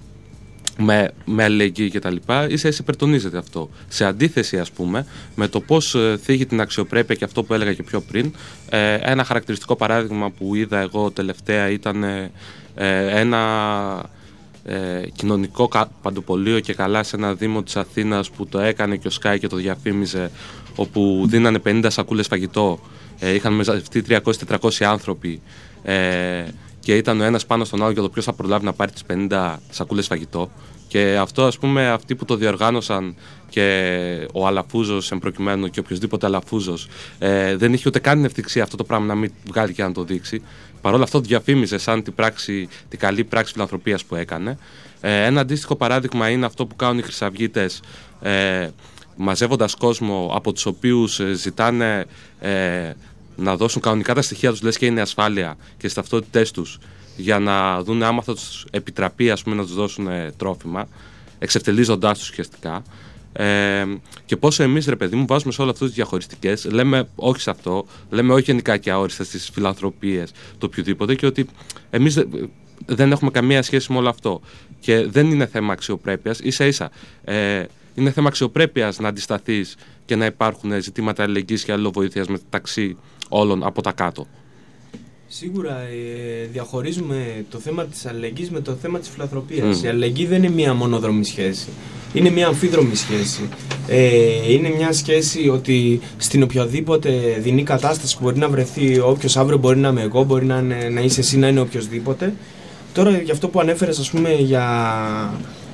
με, με αλληλεγγύη και τα λοιπά, ίσα ίσα υπερτονίζεται αυτό. Σε αντίθεση, ας πούμε, με το πώς ε, θίγει την αξιοπρέπεια και αυτό που έλεγα και πιο πριν, ε, ένα χαρακτηριστικό παράδειγμα που είδα εγώ τελευταία ήταν ε, ε, ένα ε, κοινωνικό παντοπολείο και καλά σε ένα δήμο της Αθήνας που το έκανε και ο Sky και το διαφήμιζε, όπου δίνανε πενήντα σακούλες φαγητό, ε, είχαν μαζευτεί τριακόσιοι τετρακόσιοι άνθρωποι, ε, και ήταν ο ένας πάνω στον άλλο για το ποιος θα προλάβει να πάρει τις πενήντα σακούλες φαγητό. Και αυτό, ας πούμε, αυτοί που το διοργάνωσαν και ο Αλαφούζος εμπροκειμένου και οποιοδήποτε Αλαφούζος, ε, δεν είχε ούτε καν την ευτυχία αυτό το πράγμα να μην βγάλει και να το δείξει. Παρ' όλα αυτό το διαφήμιζε σαν την, πράξη, την καλή πράξη φιλανθρωπίας που έκανε. Ε, ένα αντίστοιχο παράδειγμα είναι αυτό που κάνουν οι χρυσαυγίτες, ε, μαζεύοντας κόσμο από τους οποίους ε, ζητάνε ε, να δώσουν κανονικά τα στοιχεία τους, λες και είναι ασφάλεια, και στις ταυτότητές τους, για να δουν άμα θα τους επιτραπεί, ας πούμε, να τους δώσουν ε, τρόφιμα, εξευτελίζοντάς τους ουσιαστικά. Ε, και πόσο εμείς, ρε παιδί μου, βάζουμε σε όλες αυτές τις διαχωριστικές, λέμε όχι σε αυτό, λέμε όχι γενικά και αόριστα στις φιλανθρωπίες, το οποιοδήποτε, και ότι εμείς δεν έχουμε καμία σχέση με όλο αυτό. Και δεν είναι θέμα αξιοπρέπειας, ίσα ίσα. Ε, είναι θέμα αξιοπρέπειας να αντισταθείς και να υπάρχουν ζητήματα αλληλεγγύης και αλληλοβοήθειας μεταξύ όλων από τα κάτω. Σίγουρα ε, διαχωρίζουμε το θέμα της αλληλεγγύης με το θέμα της φιλανθρωπίας. Mm. Η αλληλεγγύη δεν είναι μία μονοδρομή σχέση. Είναι μία αμφίδρομη σχέση. Ε, είναι μια σχέση ότι στην οποιαδήποτε δεινή κατάσταση που μπορεί να βρεθεί όποιος, αύριο μπορεί να είμαι εγώ, μπορεί να, είναι, να είσαι εσύ, να είναι οποιοσδήποτε. Τώρα, για αυτό που ανέφερες, ας πούμε, για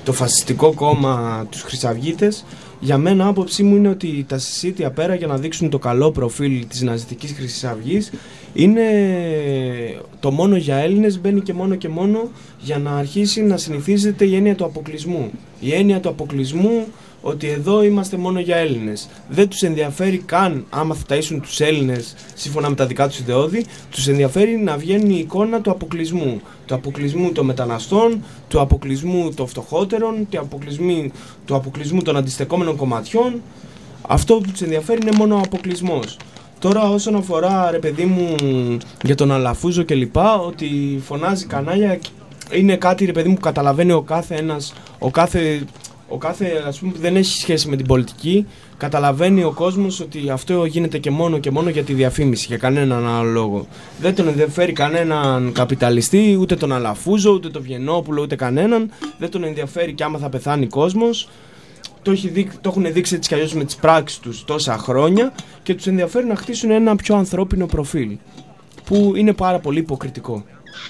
το φασιστικό κόμμα, τους Χρυσαυγίτες. Για μένα άποψή μου είναι ότι τα συσίτια πέρα για να δείξουν το καλό προφίλ της ναζιστικής Χρυσής Αυγής είναι το μόνο για Έλληνες, μπαίνει και μόνο και μόνο για να αρχίσει να συνηθίζεται η έννοια του αποκλεισμού. Η έννοια του αποκλεισμού ότι εδώ είμαστε μόνο για Έλληνες. Δεν τους ενδιαφέρει καν άμα θα ταΐσουν τους Έλληνες σύμφωνα με τα δικά τους ιδεώδη, τους ενδιαφέρει να βγαίνει η εικόνα του αποκλεισμού. Του αποκλεισμού των μεταναστών, του αποκλεισμού των φτωχότερων, του αποκλεισμού, του αποκλεισμού των αντιστεκόμενων κομματιών. Αυτό που τους ενδιαφέρει είναι μόνο ο αποκλεισμός. Τώρα όσον αφορά, ρε παιδί μου, για τον Αλαφούζο και λοιπά, ότι φωνάζει κανάλια, είναι κάτι, ρε παιδί μου, που καταλαβαίνει ο κάθε ένας, ο κάθε... Ο κάθε, ας πούμε, που δεν έχει σχέση με την πολιτική, καταλαβαίνει ο κόσμος ότι αυτό γίνεται και μόνο και μόνο για τη διαφήμιση, για κανέναν άλλο λόγο. Δεν τον ενδιαφέρει κανέναν καπιταλιστή, ούτε τον Αλαφούζο, ούτε τον Βιενόπουλο, ούτε κανέναν. Δεν τον ενδιαφέρει και άμα θα πεθάνει κόσμος. Το, έχει δει, το έχουν δείξει έτσι κι αλλιώς με τις πράξεις τους τόσα χρόνια και τους ενδιαφέρει να χτίσουν ένα πιο ανθρώπινο προφίλ, που είναι πάρα πολύ υποκριτικό.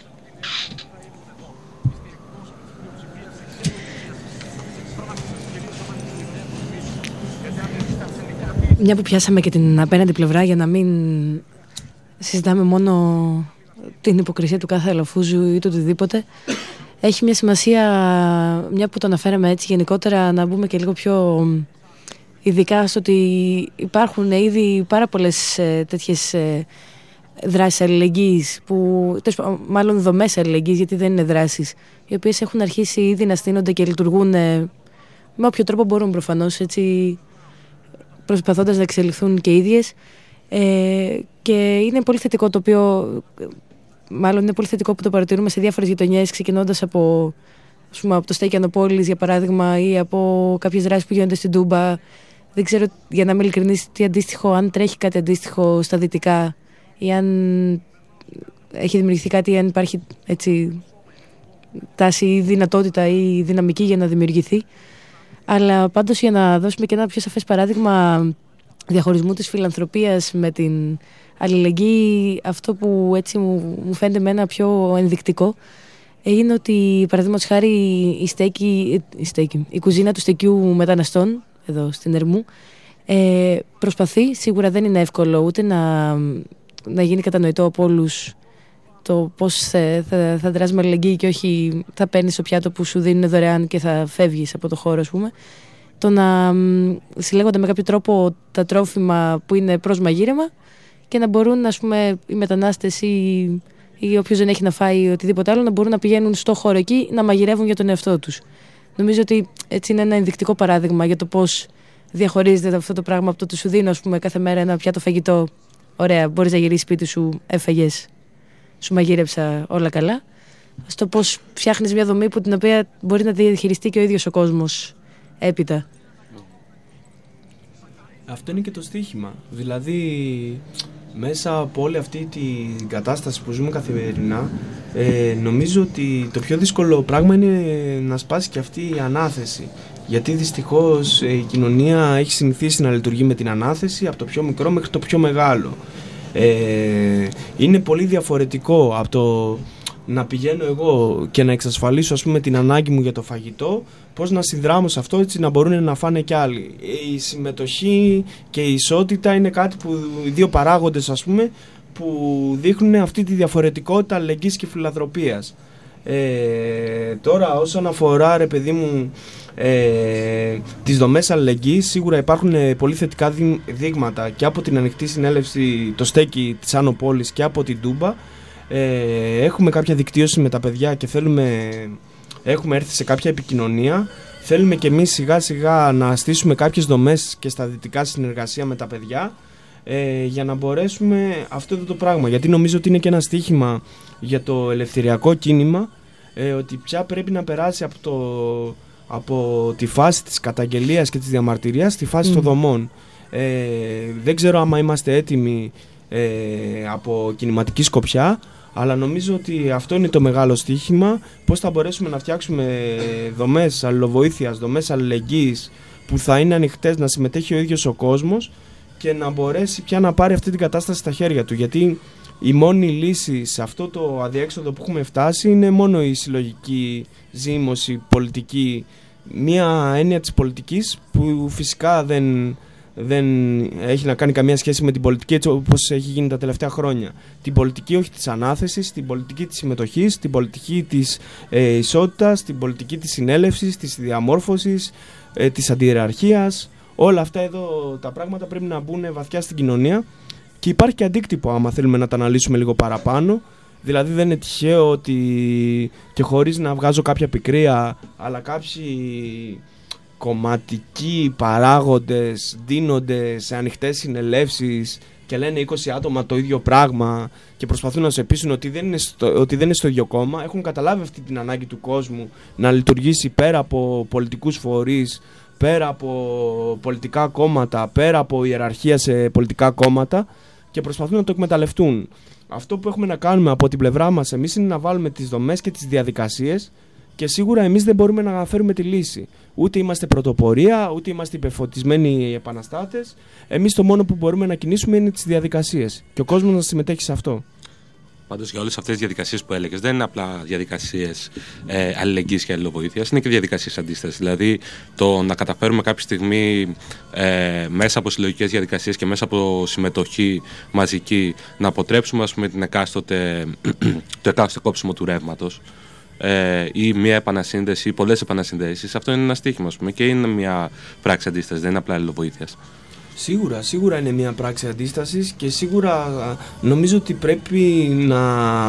Μια που πιάσαμε και την απέναντι πλευρά, για να μην συζητάμε μόνο την υποκρισία του κάθε Αλαφούζου ή του οτιδήποτε, έχει μια σημασία, μια που το αναφέραμε έτσι γενικότερα, να μπούμε και λίγο πιο ειδικά στο ότι υπάρχουν ήδη πάρα πολλές ε, τέτοιες ε, δράσεις αλληλεγγύης, που, μάλλον δομές αλληλεγγύης, γιατί δεν είναι δράσεις, οι οποίες έχουν αρχίσει ήδη να στείνονται και λειτουργούν ε, με όποιο τρόπο μπορούν προφανώς, έτσι, προσπαθώντας να εξελιχθούν και οι ίδιες, ε, και είναι πολύ θετικό το οποίο, μάλλον είναι πολύ θετικό που το παρατηρούμε σε διάφορες γειτονιές, ξεκινώντας από, ας πούμε, από το Στέκι Ανοπόλης για παράδειγμα, ή από κάποιες δράσεις που γίνονται στην Τούμπα. Δεν ξέρω, για να είμαι ειλικρινής, τι αντίστοιχο, αν τρέχει κάτι αντίστοιχο στα δυτικά, ή αν έχει δημιουργηθεί κάτι, ή αν υπάρχει έτσι τάση ή δυνατότητα ή δυναμική για να δημιουργηθεί. Αλλά πάντως, για να δώσουμε και ένα πιο σαφές παράδειγμα διαχωρισμού της φιλανθρωπίας με την αλληλεγγύη, αυτό που έτσι μου, μου φαίνεται με ένα πιο ενδεικτικό είναι ότι, παραδείγματος χάρη, η, στέκη, η, στέκη, η κουζίνα του στεκιού μεταναστών εδώ στην Ερμού ε, προσπαθεί, σίγουρα δεν είναι εύκολο ούτε να, να γίνει κατανοητό από όλους το πώς θα, θα, θα δράσει με αλληλεγγύη και όχι θα παίρνεις το πιάτο που σου δίνουν δωρεάν και θα φεύγεις από το χώρο, ας πούμε. Το να συλλέγονται με κάποιο τρόπο τα τρόφιμα που είναι προς μαγείρεμα και να μπορούν, ας πούμε, οι μετανάστες ή, ή όποιος δεν έχει να φάει ή οτιδήποτε άλλο, να μπορούν να πηγαίνουν στο χώρο εκεί να μαγειρεύουν για τον εαυτό τους. Νομίζω ότι έτσι είναι ένα ενδεικτικό παράδειγμα για το πώς διαχωρίζεται αυτό το πράγμα από το ότι σου δίνω, ας πούμε, κάθε μέρα ένα πιάτο φαγητό. Ωραία, μπορείς να γυρίσεις σπίτι σου, έφαγες, σου μαγείρεψα, όλα καλά. Στο πώς φτιάχνεις μια δομή που την οποία μπορεί να διαχειριστεί και ο ίδιος ο κόσμος έπειτα. Αυτό είναι και το στοίχημα. Δηλαδή, μέσα από όλη αυτή την κατάσταση που ζούμε καθημερινά, ε, νομίζω ότι το πιο δύσκολο πράγμα είναι να σπάσει και αυτή η ανάθεση. Γιατί δυστυχώς η κοινωνία έχει συνηθίσει να λειτουργεί με την ανάθεση από το πιο μικρό μέχρι το πιο μεγάλο. Ε, είναι πολύ διαφορετικό από το να πηγαίνω εγώ και να εξασφαλίσω, ας πούμε, την ανάγκη μου για το φαγητό, πώς να συνδράμω σε αυτό έτσι να μπορούν να φάνε κι άλλοι. Η συμμετοχή και η ισότητα είναι κάτι που οι δύο παράγοντες, ας πούμε, που δείχνουν αυτή τη διαφορετικότητα αλληλεγγύης και φιλανθρωπίας. Ε, τώρα όσον αφορά, ρε παιδί μου, ε, τις δομές αλληλεγγύης, σίγουρα υπάρχουν πολύ θετικά δείγματα και από την ανοιχτή συνέλευση, το Στέκι της Άνω Πόλης, και από την Τούμπα. Ε, έχουμε κάποια δικτύωση με τα παιδιά και θέλουμε, έχουμε έρθει σε κάποια επικοινωνία. Θέλουμε και εμείς σιγά σιγά να στήσουμε κάποιες δομές και στα δυτικά συνεργασία με τα παιδιά, ε, για να μπορέσουμε αυτό εδώ το πράγμα. Γιατί νομίζω ότι είναι και ένα στοίχημα για το ελευθεριακό κίνημα, ε, ότι πια πρέπει να περάσει από, το, από τη φάση της καταγγελίας και της διαμαρτυρίας στη φάση mm. των δομών. Ε, δεν ξέρω άμα είμαστε έτοιμοι ε, από κινηματική σκοπιά, αλλά νομίζω ότι αυτό είναι το μεγάλο στοίχημα, πώς θα μπορέσουμε να φτιάξουμε δομές αλληλοβοήθειας, δομές αλληλεγγύης που θα είναι ανοιχτές, να συμμετέχει ο ίδιος ο κόσμος και να μπορέσει πια να πάρει αυτή την κατάσταση στα χέρια του. Γιατί η μόνη λύση σε αυτό το αδιέξοδο που έχουμε φτάσει είναι μόνο η συλλογική ζήμωση πολιτική μια έννοια της πολιτικής που φυσικά δεν, δεν έχει να κάνει καμία σχέση με την πολιτική έτσι όπως έχει γίνει τα τελευταία χρόνια. Την πολιτική όχι της ανάθεσης, την πολιτική της συμμετοχής, την πολιτική της ε, ισότητας, την πολιτική της συνέλευσης, της διαμόρφωσης, ε, της αντιεραρχίας. Όλα αυτά εδώ τα πράγματα πρέπει να μπουν βαθιά στην κοινωνία και υπάρχει και αντίκτυπο άμα θέλουμε να τα αναλύσουμε λίγο παραπάνω. Δηλαδή δεν είναι τυχαίο ότι και χωρίς να βγάζω κάποια πικρία, αλλά κάποιοι κομματικοί παράγοντες δίνονται σε ανοιχτές συνελεύσεις και λένε είκοσι άτομα το ίδιο πράγμα και προσπαθούν να σου πείσουν ότι δεν είναι στο, ότι δεν είναι στο ίδιο κόμμα. Έχουν καταλάβει αυτή την ανάγκη του κόσμου να λειτουργήσει πέρα από πολιτικούς φορείς, πέρα από πολιτικά κόμματα, πέρα από ιεραρχία σε πολιτικά κόμματα και προσπαθούν να το εκμεταλλευτούν. Αυτό που έχουμε να κάνουμε από την πλευρά μας εμείς είναι να βάλουμε τις δομές και τις διαδικασίες και σίγουρα εμείς δεν μπορούμε να φέρουμε τη λύση. Ούτε είμαστε πρωτοπορία, ούτε είμαστε υπερφωτισμένοι επαναστάτες. Εμείς το μόνο που μπορούμε να κινήσουμε είναι τις διαδικασίες και ο κόσμος να συμμετέχει σε αυτό. Πάντως για όλες αυτές τις διαδικασίες που έλεγες δεν είναι απλά διαδικασίες ε, αλληλεγγύης και αλληλοβοήθειας, είναι και διαδικασίες αντίστασης. Δηλαδή το να καταφέρουμε κάποια στιγμή ε, μέσα από συλλογικές διαδικασίες και μέσα από συμμετοχή μαζική να αποτρέψουμε ας πούμε, την εκάστοτε, το εκάστοτε κόψιμο του ρεύματος ε, ή μια επανασύνδεση ή πολλές επανασυνδέσεις, αυτό είναι ένα στοίχημα ας πούμε, και είναι μια πράξη αντίστασης, δεν είναι απλά αλληλοβοήθειας. Σίγουρα, σίγουρα είναι μια πράξη αντίστασης και σίγουρα νομίζω ότι πρέπει να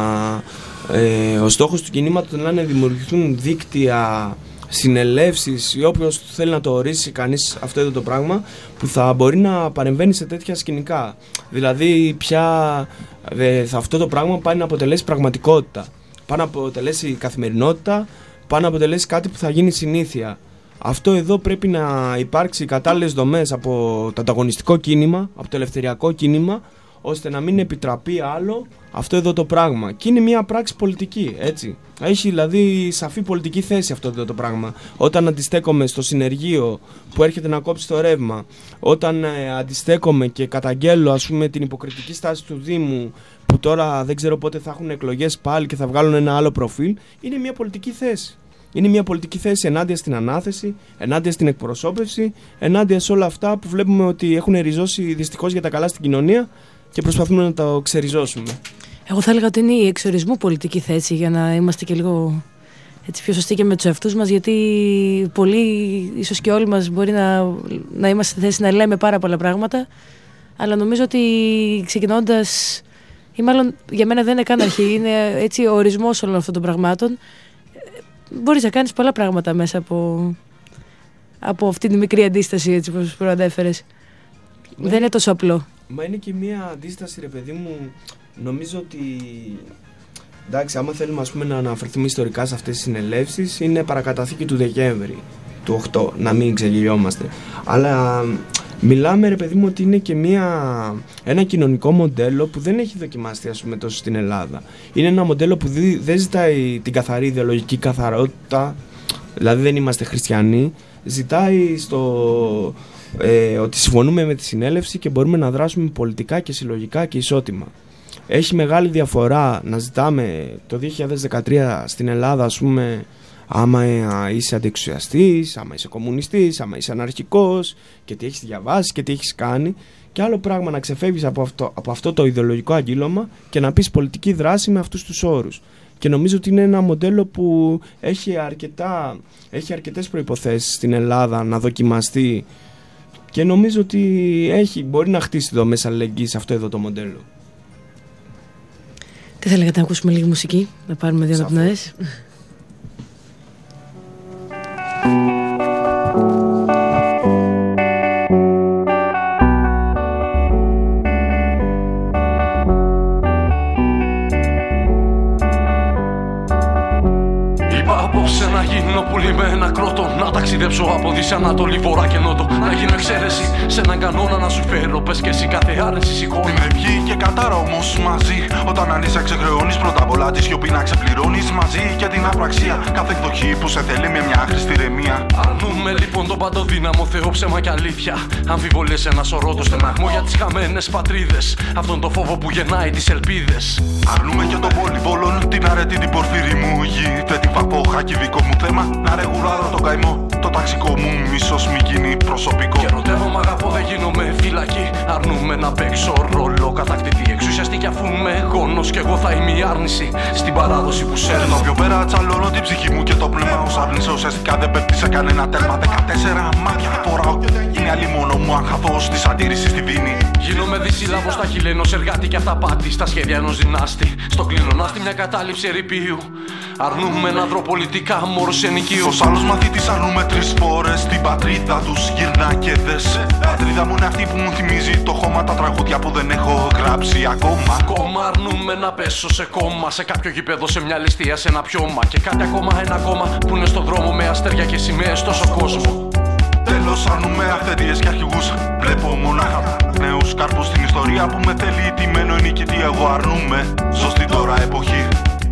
ε, ο στόχος του κινήματος να είναι να δημιουργηθούν δίκτυα, συνελεύσεις ή όποιος θέλει να το ορίσει κανείς αυτό εδώ το πράγμα που θα μπορεί να παρεμβαίνει σε τέτοια σκηνικά. Δηλαδή πια ε, θα αυτό το πράγμα πάει να αποτελέσει πραγματικότητα, πάει να αποτελέσει καθημερινότητα, πάει να αποτελέσει κάτι που θα γίνει συνήθεια. Αυτό εδώ πρέπει να υπάρξει κατάλληλες δομές από το ανταγωνιστικό κίνημα, από το ελευθεριακό κίνημα, ώστε να μην επιτραπεί άλλο αυτό εδώ το πράγμα. Και είναι μια πράξη πολιτική, έτσι. Έχει δηλαδή σαφή πολιτική θέση αυτό εδώ το πράγμα. Όταν αντιστέκομαι στο συνεργείο που έρχεται να κόψει το ρεύμα, όταν ε, αντιστέκομαι και καταγγέλω ας πούμε την υποκριτική στάση του Δήμου, που τώρα δεν ξέρω πότε θα έχουν εκλογές πάλι και θα βγάλουν ένα άλλο προφίλ, είναι μια πολιτική θέση. Είναι μια πολιτική θέση ενάντια στην ανάθεση, ενάντια στην εκπροσώπευση, ενάντια σε όλα αυτά που βλέπουμε ότι έχουν ριζώσει δυστυχώς για τα καλά στην κοινωνία και προσπαθούμε να το ξεριζώσουμε. Εγώ θα έλεγα ότι είναι η εξορισμού πολιτική θέση για να είμαστε και λίγο έτσι, πιο σωστοί και με τους εαυτούς μας, γιατί πολλοί, ίσως και όλοι μας, μπορεί να, να είμαστε στη θέση να λέμε πάρα πολλά πράγματα, αλλά νομίζω ότι ξεκινώντας, ή μάλλον για μένα δεν είναι καν αρχή, είναι έτσι ο ορισμός όλων αυτών των πραγμάτων. Μπορείς να κάνεις πολλά πράγματα μέσα από, από αυτή τη μικρή αντίσταση, έτσι όπως προανέφερες. Δεν είναι τόσο απλό. Μα είναι και μια αντίσταση, ρε παιδί μου, νομίζω ότι... Εντάξει, άμα θέλουμε ας πούμε, να αναφερθούμε ιστορικά σε αυτές τις συνελεύσεις, είναι παρακαταθήκη του Δεκέμβρη, του οκτώ, να μην ξεγελιόμαστε. Αλλά μιλάμε, ρε παιδί μου, ότι είναι και μια, ένα κοινωνικό μοντέλο που δεν έχει δοκιμαστεί ας πούμε, τόσο στην Ελλάδα. Είναι ένα μοντέλο που δεν ζητάει την καθαρή ιδεολογική καθαρότητα, δηλαδή δεν είμαστε χριστιανοί, ζητάει στο, ε, ότι συμφωνούμε με τη συνέλευση και μπορούμε να δράσουμε πολιτικά και συλλογικά και ισότιμα. Έχει μεγάλη διαφορά να ζητάμε το δύο χιλιάδες δεκατρία στην Ελλάδα, ας πούμε, άμα είσαι αντιεξουσιαστής, άμα είσαι κομμουνιστής, άμα είσαι αναρχικός και τι έχεις διαβάσει και τι έχεις κάνει, και άλλο πράγμα να ξεφεύγεις από αυτό, από αυτό το ιδεολογικό αγγείλωμα και να πεις πολιτική δράση με αυτούς τους όρους. Και νομίζω ότι είναι ένα μοντέλο που έχει, αρκετά, έχει αρκετές προϋποθέσεις στην Ελλάδα να δοκιμαστεί και νομίζω ότι έχει, μπορεί να χτίσει δομές αλληλεγγύης αυτό εδώ το μοντέλο. Τι θα λέγατε να ακούσουμε λίγη μουσική, να πάρουμε δύο αναπνοές. Απόψε να γίνω πουλί με ένα κρότο, να ταξιδέψω από Δύση Ανατολή, Βορρά και Νότο. Να γίνω εξαίρεση σε έναν κανόνα να σου φέρω. Πες και εσύ κάθε άρεση σηκώνει. Την ευχή και κατάρα όμως μαζί. Όταν ανήσα ξεχρεώνεις πρώτα απ' όλα τη σιωπή να ξεπληρώνεις μαζί και την απραξία. Κάθε εκδοχή που σε θέλει με μια άχρηστη ηρεμία. Αρνούμε λοιπόν τον παντοδύναμο Θεό, ψέμα και αλήθεια. Αμφιβολίες, ένα σωρό, το στεναγμό για τις χαμένες πατρίδες. Αυτόν το φόβο που γεννάει τις ελπίδες. Αρνούμε και τον πολυβόλων, την αρετή, την πορφύρη μου γη. Την φαπόχα και δικό μου μου θέμα να ρεγουράρω τον καημό. Το ταξικό μου μίσος μη γίνει προσωπικό. Και ερωτεύω μ' αγαπώ, δεν γίνομαι φυλακή. Αρνούμε να παίξω ρόλο κατακτητή. Εξουσιαστική αφού είμαι γόνος κι εγώ θα είμαι η άρνηση στην παράδοση που σέρνω. Πιο πέρα τσαλώνω την ψυχή μου και το πνεύμα μου σ' ουσιαστικά δεν πέφτει σε κανένα τέρμα. Δεκατέσσερα μάτια φοράω και δεν γίνει άλλη μόνο μου αν χαθώ στη αντίρρηση στη δίνη. Γίνομαι δυσύλλαβος στα χείλη ενός εργάτη και αυταπάτη. Στα σχέδια ενός δυνάστη. Στο κληρονάστη μια κατάληψη ερειπίου. Αρνούμε να δρω πολιτικά μόρους ενοικίου. Ως άλλος μαθήτης αρνούμε τρεις φορές την πατρίδα τους γυρνά και δες. Πατρίδα μου είναι αυτή που μου θυμίζει το χώμα, τα τραγούδια που δεν έχω γράψει ακόμα. Ακόμα αρνούμε να πέσω σε κόμμα, σε κάποιο γήπεδο, σε μια ληστεία, σε ένα πιώμα. Και κάτι ακόμα, ένα κόμμα που είναι στο δρόμο με αστέρια και σημαίες τόσο κόσμο. Τέλος αρνούμε αυθεντίες και αρχηγούς. Βλέπω μονάχα νέους καρπούς στην ιστορία που με θέλει τιμένο η νικητή. Εγώ αρνούμε, ζω στην τώρα εποχή.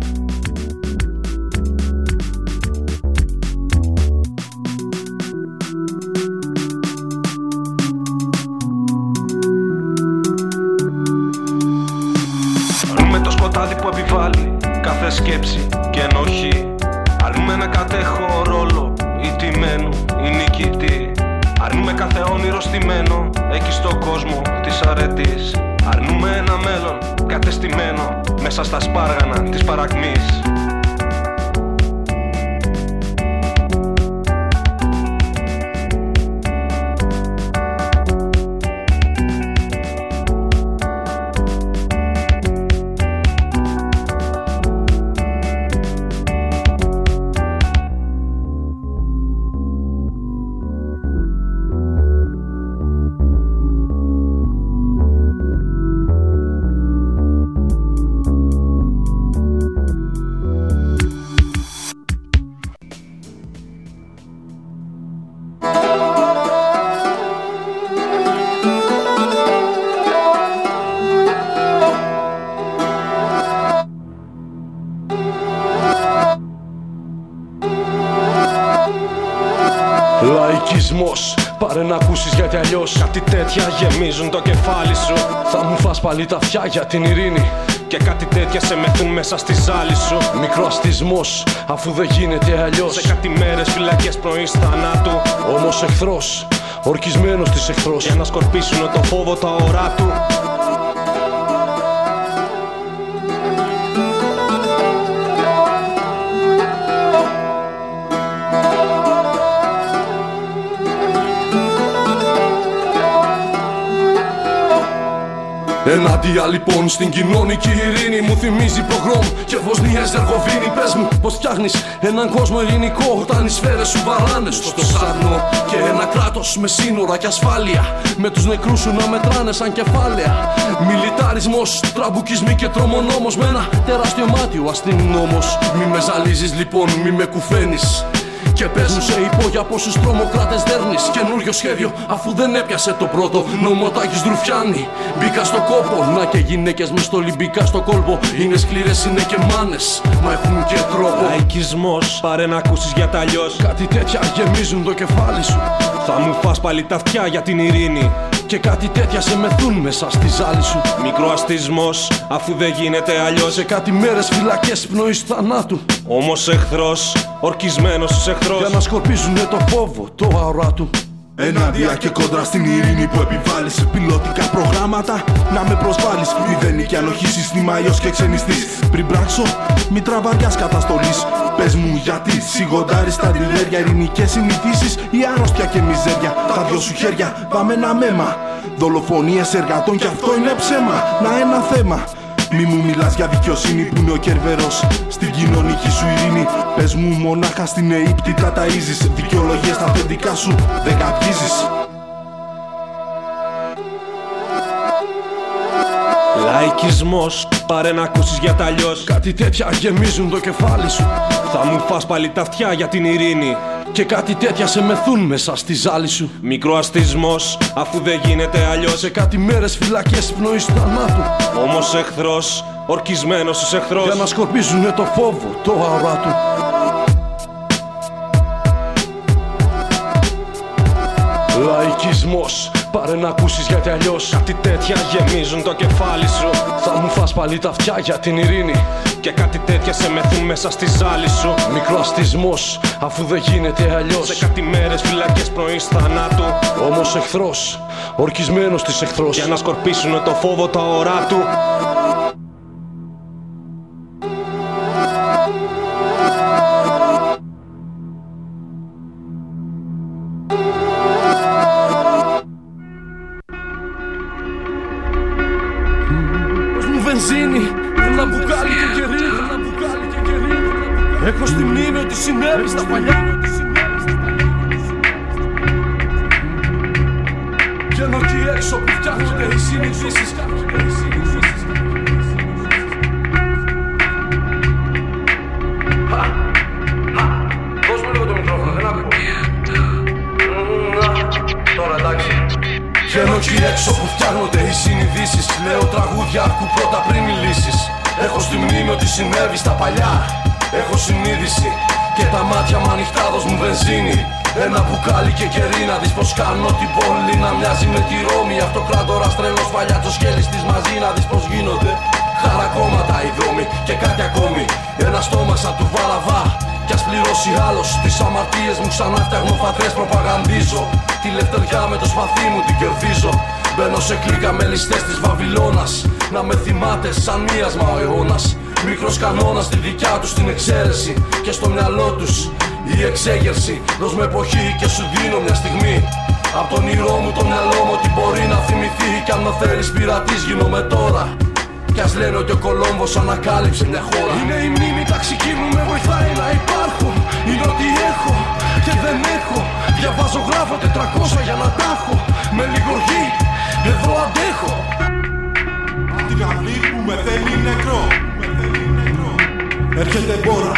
Αρνούμε το σκοτάδι που επιβάλλει κάθε σκέψη και ενοχή. Αρνούμε να κατέχω ρόλο ηττημένου ή νικητή. Αρνούμε κάθε όνειρο στημένο εκεί στον κόσμο της αρετής. Αρνούμε ένα μέλλον κατεστημένο μέσα στα σπάργανα της παρακμής. Λαϊκισμός, πάρε να ακούσεις γιατί αλλιώς κάτι τέτοια γεμίζουν το κεφάλι σου. Θα μου φας πάλι τα αυτιά για την ειρήνη και κάτι τέτοια σε μεθούν μέσα στη ζάλη σου. Μικροαστισμός, αφού δεν γίνεται αλλιώς. Σε κάτι μέρες φυλακές πρωίς θανάτου. Όμως εχθρός, ορκισμένος της εχθρός, για να σκορπίσουν το φόβο τα ωρά του. Ενάντια λοιπόν στην κοινωνική ειρήνη μου θυμίζει πογρόμ και Βοσνία Ζεργοβίνη. Πες μου πως φτιάχνεις έναν κόσμο ειρηνικό όταν οι σφαίρες σου βαράνε στο σάρνο. Και ένα κράτος με σύνορα και ασφάλεια, με τους νεκρούς σου να μετράνε σαν κεφάλαια. Μιλιταρισμός, τραμπουκισμοί και τρομονόμος, με ένα τεράστιο μάτι ο αστυνόμος. Μη με ζαλίζεις λοιπόν, μη με κουφαίνεις και πες μου σε υπόγεια πόσους τρομοκράτες δέρνεις. Καινούριο σχέδιο αφού δεν έπιασε το πρώτο. Νομοτάκης Ρουφιάνη, μπήκα στο κόπο. Να και γυναίκες μες στο λιμπικά στο κόλπο. Είναι σκληρές, είναι και μάνες, μα έχουν και τρόπο. Λαϊκισμός, πάρε να ακούσεις για τα αλλιώς. Κάτι τέτοια γεμίζουν το κεφάλι σου. Θα μου φας πάλι τα αυτιά για την ειρήνη και κάτι τέτοια σε μεθούν μέσα στη ζάλη σου. Μικροαστισμός, αφού δεν γίνεται αλλιώς. Σε κάτι μέρες φυλακές πνοής θανάτου. Όμως εχθρός, ορκισμένος στους εχθρός, για να σκορπίζουνε το φόβο το αορά του. Ενάντια και κόντρα στην ειρήνη που επιβάλλεις σε πιλωτικά προγράμματα να με προσβάλλεις. Μηδενική ανοχή, σύστημα ιός και ξενιστής. Πριν πράξω μήτρα βαριάς καταστολής. Πες μου γιατί σιγοντάρεις τα αντιλέρια. Ειρηνικές συνηθίσεις ή άρρωστια και μιζέρια. Τα δυο σου χέρια πάμε ένα μέμα. Δολοφονίες εργατών κι αυτό είναι ψέμα. Να ένα θέμα. Μη μου μιλάς για δικαιοσύνη που είναι ο Κερβερός. Στην κοινωνική σου ειρήνη πες μου μονάχα στην Αίγυπτη τα ταΐζεις. Δικαιολογίες στα αφεντικά σου δεν καπνίζεις. Λαϊκισμός, πάρε να ακούσεις για τα αλλιώς. Κάτι τέτοια γεμίζουν το κεφάλι σου. Θα μου φας πάλι τα αυτιά για την ειρήνη και κάτι τέτοια σε μεθούν μέσα στη ζάλη σου. Μικροαστισμός, αφού δεν γίνεται αλλιώς. Σε κάτι μέρες φυλακές πνοής θανάτου. Όμως εχθρός, ορκισμένος στους εχθρός, για να σκορπίζουνε το φόβο το αορά του. Λαϊκισμός, πάρε να ακούσεις γιατί αλλιώς. Κάτι τέτοια γεμίζουν το κεφάλι σου. Θα μου φας πάλι τα αυτιά για την ειρήνη Και κάτι τέτοια σε μεθούν μέσα στη ζάλη σου. Μικροαστισμός, αφού δεν γίνεται αλλιώς. Σε κάτι μέρες φυλακές πρωί θανάτου. Όμως εχθρός, ορκισμένος της εχθρός. Για να σκορπίσουνε το φόβο τα ωρά του. Βενζίνη, ένα μπουκάλι και κερί. Έχω στη μνήμη ότι συνέβη στα παλιά. Και ενώ εκεί έξω που φτιάχνονται οι συνειδήσεις. Δώσ' μου λίγο το μικρόφωνο, δεν ακούω. Τώρα εντάξει. Και ενώ εκεί έξω που φτιάχνονται οι συνειδήσεις. Λέω τραγούδια που πρώτα πριν μιλήσεις. Έχω στη μνήμη ότι συνέβη στα παλιά. Έχω συνείδηση και τα μάτια μου ανοιχτά, δώσ' μου βενζίνη. Ένα μπουκάλι και κερί να δεις πως κάνω την πόλη να μοιάζει με τη Ρώμη. Αυτοκράτορας τρελός παλιάτσος σκέλης της μαζί να δεις πως γίνονται χαρακόμματα οι δρόμοι. Και κάτι ακόμη, ένα στόμα σαν του Βαλαβά. Κι ας πληρώσει άλλος τις αμαρτίες μου, ξανά φτιάχνω φατρές, προπαγανδίζω. Τη λευτεριά με το σπαθί μου την κερδίζω. Μπαίνω σε κλίκα με ληστές της Βαβυλώνας. Να με θυμάται σαν μίασμα ο αιώνας. Μικρός κανόνας στη δικιά τους την εξαίρεση. Και στο μυαλό τους η εξέγερση. Δώσ' με εποχή και σου δίνω μια στιγμή. Απ' τον ήρω μου το μυαλό μου ότι μπορεί να θυμηθεί. Κι αν με θέλεις πειρατής γίνομαι τώρα. Κι ας λένε ότι ο Κολόμβος ανακάλυψε μια χώρα. Είναι η μνήμη ταξική μου, με βοηθάει να υπάρχω. Είναι ό,τι έχω και δεν έχω. Διαβάζω, γράφω τετρακόσια για να τα έχω. Με λιγοργή, εδώ αντέχω. Την αυλή που με θέλει νεκρό. Έρχεται μπόρα.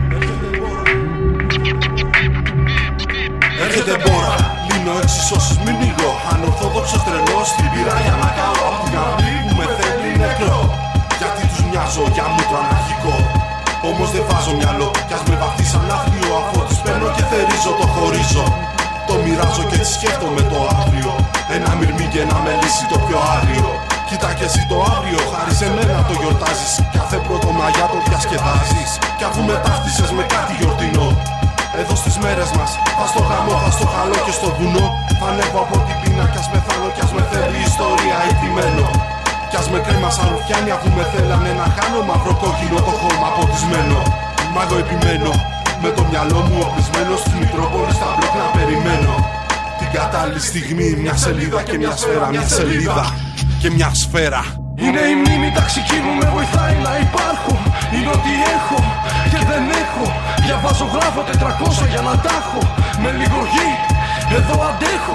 Έρχεται μπόρα. Λύνω εξισώσεις, μην νιγώ. Ανορθόδοξος τρελός στην πυρά για να καώ. Την αυλή που με θέλει νεκρό. Γιατί τους μοιάζω για μούτρο αναρχικό. Όμως δεν βάζω μυαλό. Κι ας με βαφτεί σαν άθλιο. Αφού τις παίρνω και θερίζω, το χωρίζω. Το μοιράζω και έτσι σκέφτομαι το αύριο. Ένα μυρμί και να με λύσει το πιο άγριο. Κοίτα και εσύ το αύριο, χάρη σε μένα το γιορτάζεις. Κάθε πρώτο Μαγιά το διασκεδάζεις. Κι αφού με ταύτισες με κάτι γιορτινό. Εδώ στις μέρες μας, θα στο γαμό, θα στο χαλό και στο βουνό. Θα ανέβω από την πείνα κι ας πεθάνω κι ας με θέλει η ιστορία ηττημένο. Κι ας με κρέμα σαν ρουφιάνι αφού με θέλανε να κάνω μαύρο κόκκινο το χώμα ποτισμένο. Μα εγώ επιμένω, με το μυαλό μου οπλισμένο στη Μητρόπολη στα μπλοκ να περιμένω. Την κατάλληλη στιγμή, μια σελίδα και μια σφαίρα, μια σελίδα και μια σφαίρα. Είναι η μνήμη ταξική μου, με βοηθάει να υπάρχω. Είναι ό,τι έχω και δεν έχω. Διαβάζω, γράφω τετρακόσια για να τα έχω. Με λιγοργή, εδώ αντέχω.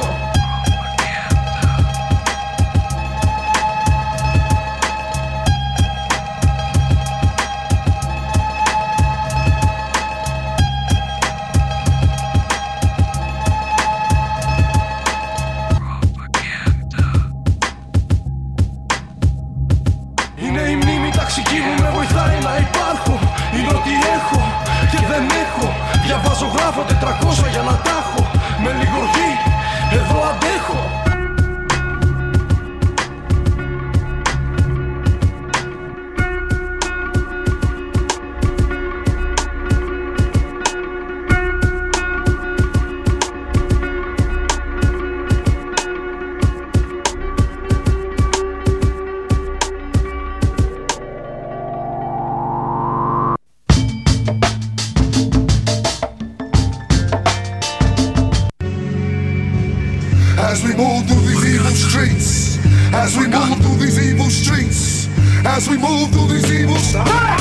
Διαβάζω, γράφω τετρακόσια για να τα έχω. Με λιγοργή, εδώ αντέχω. As we move through these evil streets, as we move through these evil streets, as we move through these evil streets.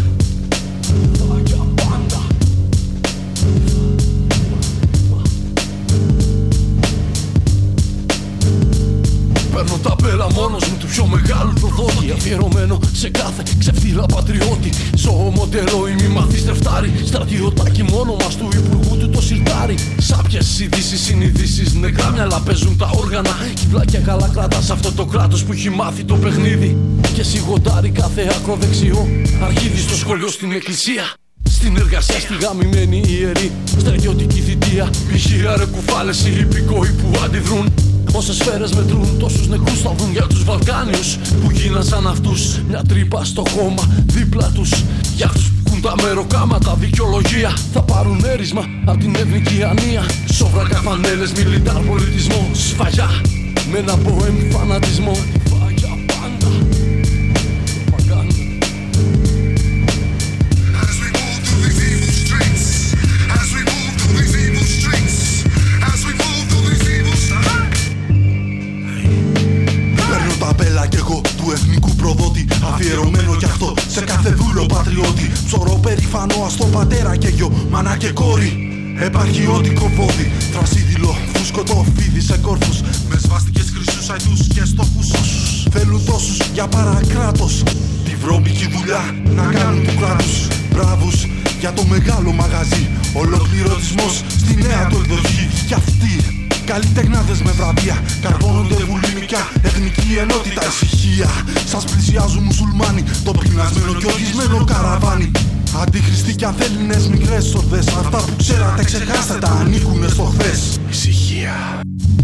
Παίρνω τα πέλα μόνος μου του πιο μεγάλου προδότη. Αφιερωμένο σε κάθε ξεφτύλα πατριώτη. Ζω μοντέλο ή μη μαθείς τρεφτάρι. Στρατιωτάκι μόνο μας του υπουργού του το σιρτάρι. Σάπιες ειδήσεις, συνειδήσεις, νεκρά μυαλά παίζουν τα όργανα. Κυβλάκια καλά κρατά σε αυτό το κράτος που έχει μάθει το παιχνίδι. Και σιγοντάρει κάθε άκρο δεξιό. Αρχίδι στο σχολείο, στην εκκλησία. Στην εργασία, στη γαμημένη ιερή. Στρατιωτική θητεία. Ηχεία ρε κουφάλες οι υπηκόοι που αντιδρούν. Πόσες σφαίρες μετρούν, τόσους νεκρούς θα βρουν για τους Βαλκάνιους που γίναν σαν αυτούς. Μια τρύπα στο χώμα δίπλα τους. Για τους που κουν τα μεροκάματα, δικαιολογία θα πάρουν έρισμα απ' την εθνική ανία. Σόβρακα πανέλες, μιλιτάρ πολιτισμό. Σφαγιά με ένα μποέμ φανατισμό. Φαγιά πάντα. Κι εγώ του εθνικού προδότη, αφιερωμένο κι αυτό σε κάθε δούλο πατριώτη. Ψωρό περήφανο αστό πατέρα και γιο, μάνα και κόρη. Επαρχιώτικο πόδι, θρασίδηλο, φουσκωτό φίδι σε κόρφους. Με σβάστηκες χρυσούς αητούς και στόχους όσους θέλουν τόσους για παρακράτος. Τη βρώμικη δουλειά να κάνουν του κράτους. Μπράβους για το μεγάλο μαγαζί. Ολοκληρωτισμός στη νέα του εκδοχή. Κι αυτοί καλλιτέχναδες με βραβεία καρβώνονται βουλημικά, εθνική ενότητα, ησυχία. Σας πλησιάζουν μουσουλμάνοι, το πεινασμένο και οδυσμένο καραβάνι. Αντιχριστοί κι αθέλινες μικρές ορδές. Αυτά που ξέρατε ξεχάστε τα, ανήκουνε στο χθες. Ησυχία.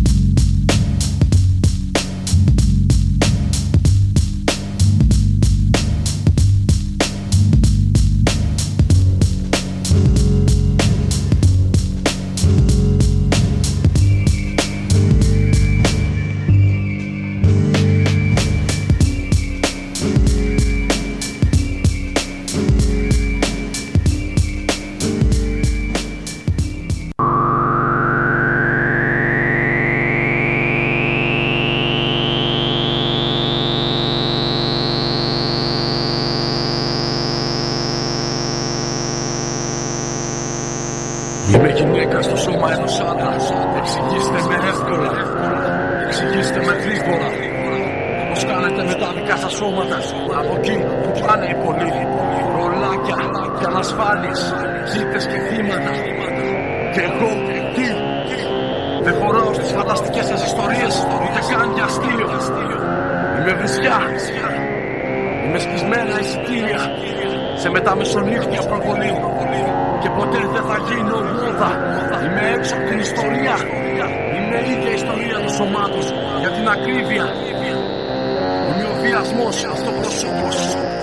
Είμαι γυναίκα στο σώμα ενός άντρα. Εξηγήστε με εύκολα, εξηγήστε με γρήγορα. Όπως κάνετε με τα δικά σας σώματα. Από εκεί που πάνε οι πολλοί. Ρολάκια και ανασφάλειες, γήτες και θύματα. Και εγώ τι? Δεν χωράω στις φανταστικές σας ιστορίες, ούτε καν για αστείο. Είμαι βρισιά, είμαι σκισμένα εισιτήρια σε μεταμεσονύχτια προβολή. Και ποτέ δεν θα γίνω μόδα. Είμαι έξω από την ιστορία. Είμαι η ίδια ιστορία του σωμάτος. Για την ακρίβεια. Είμαι ο βιασμός αυτοπροσώπος.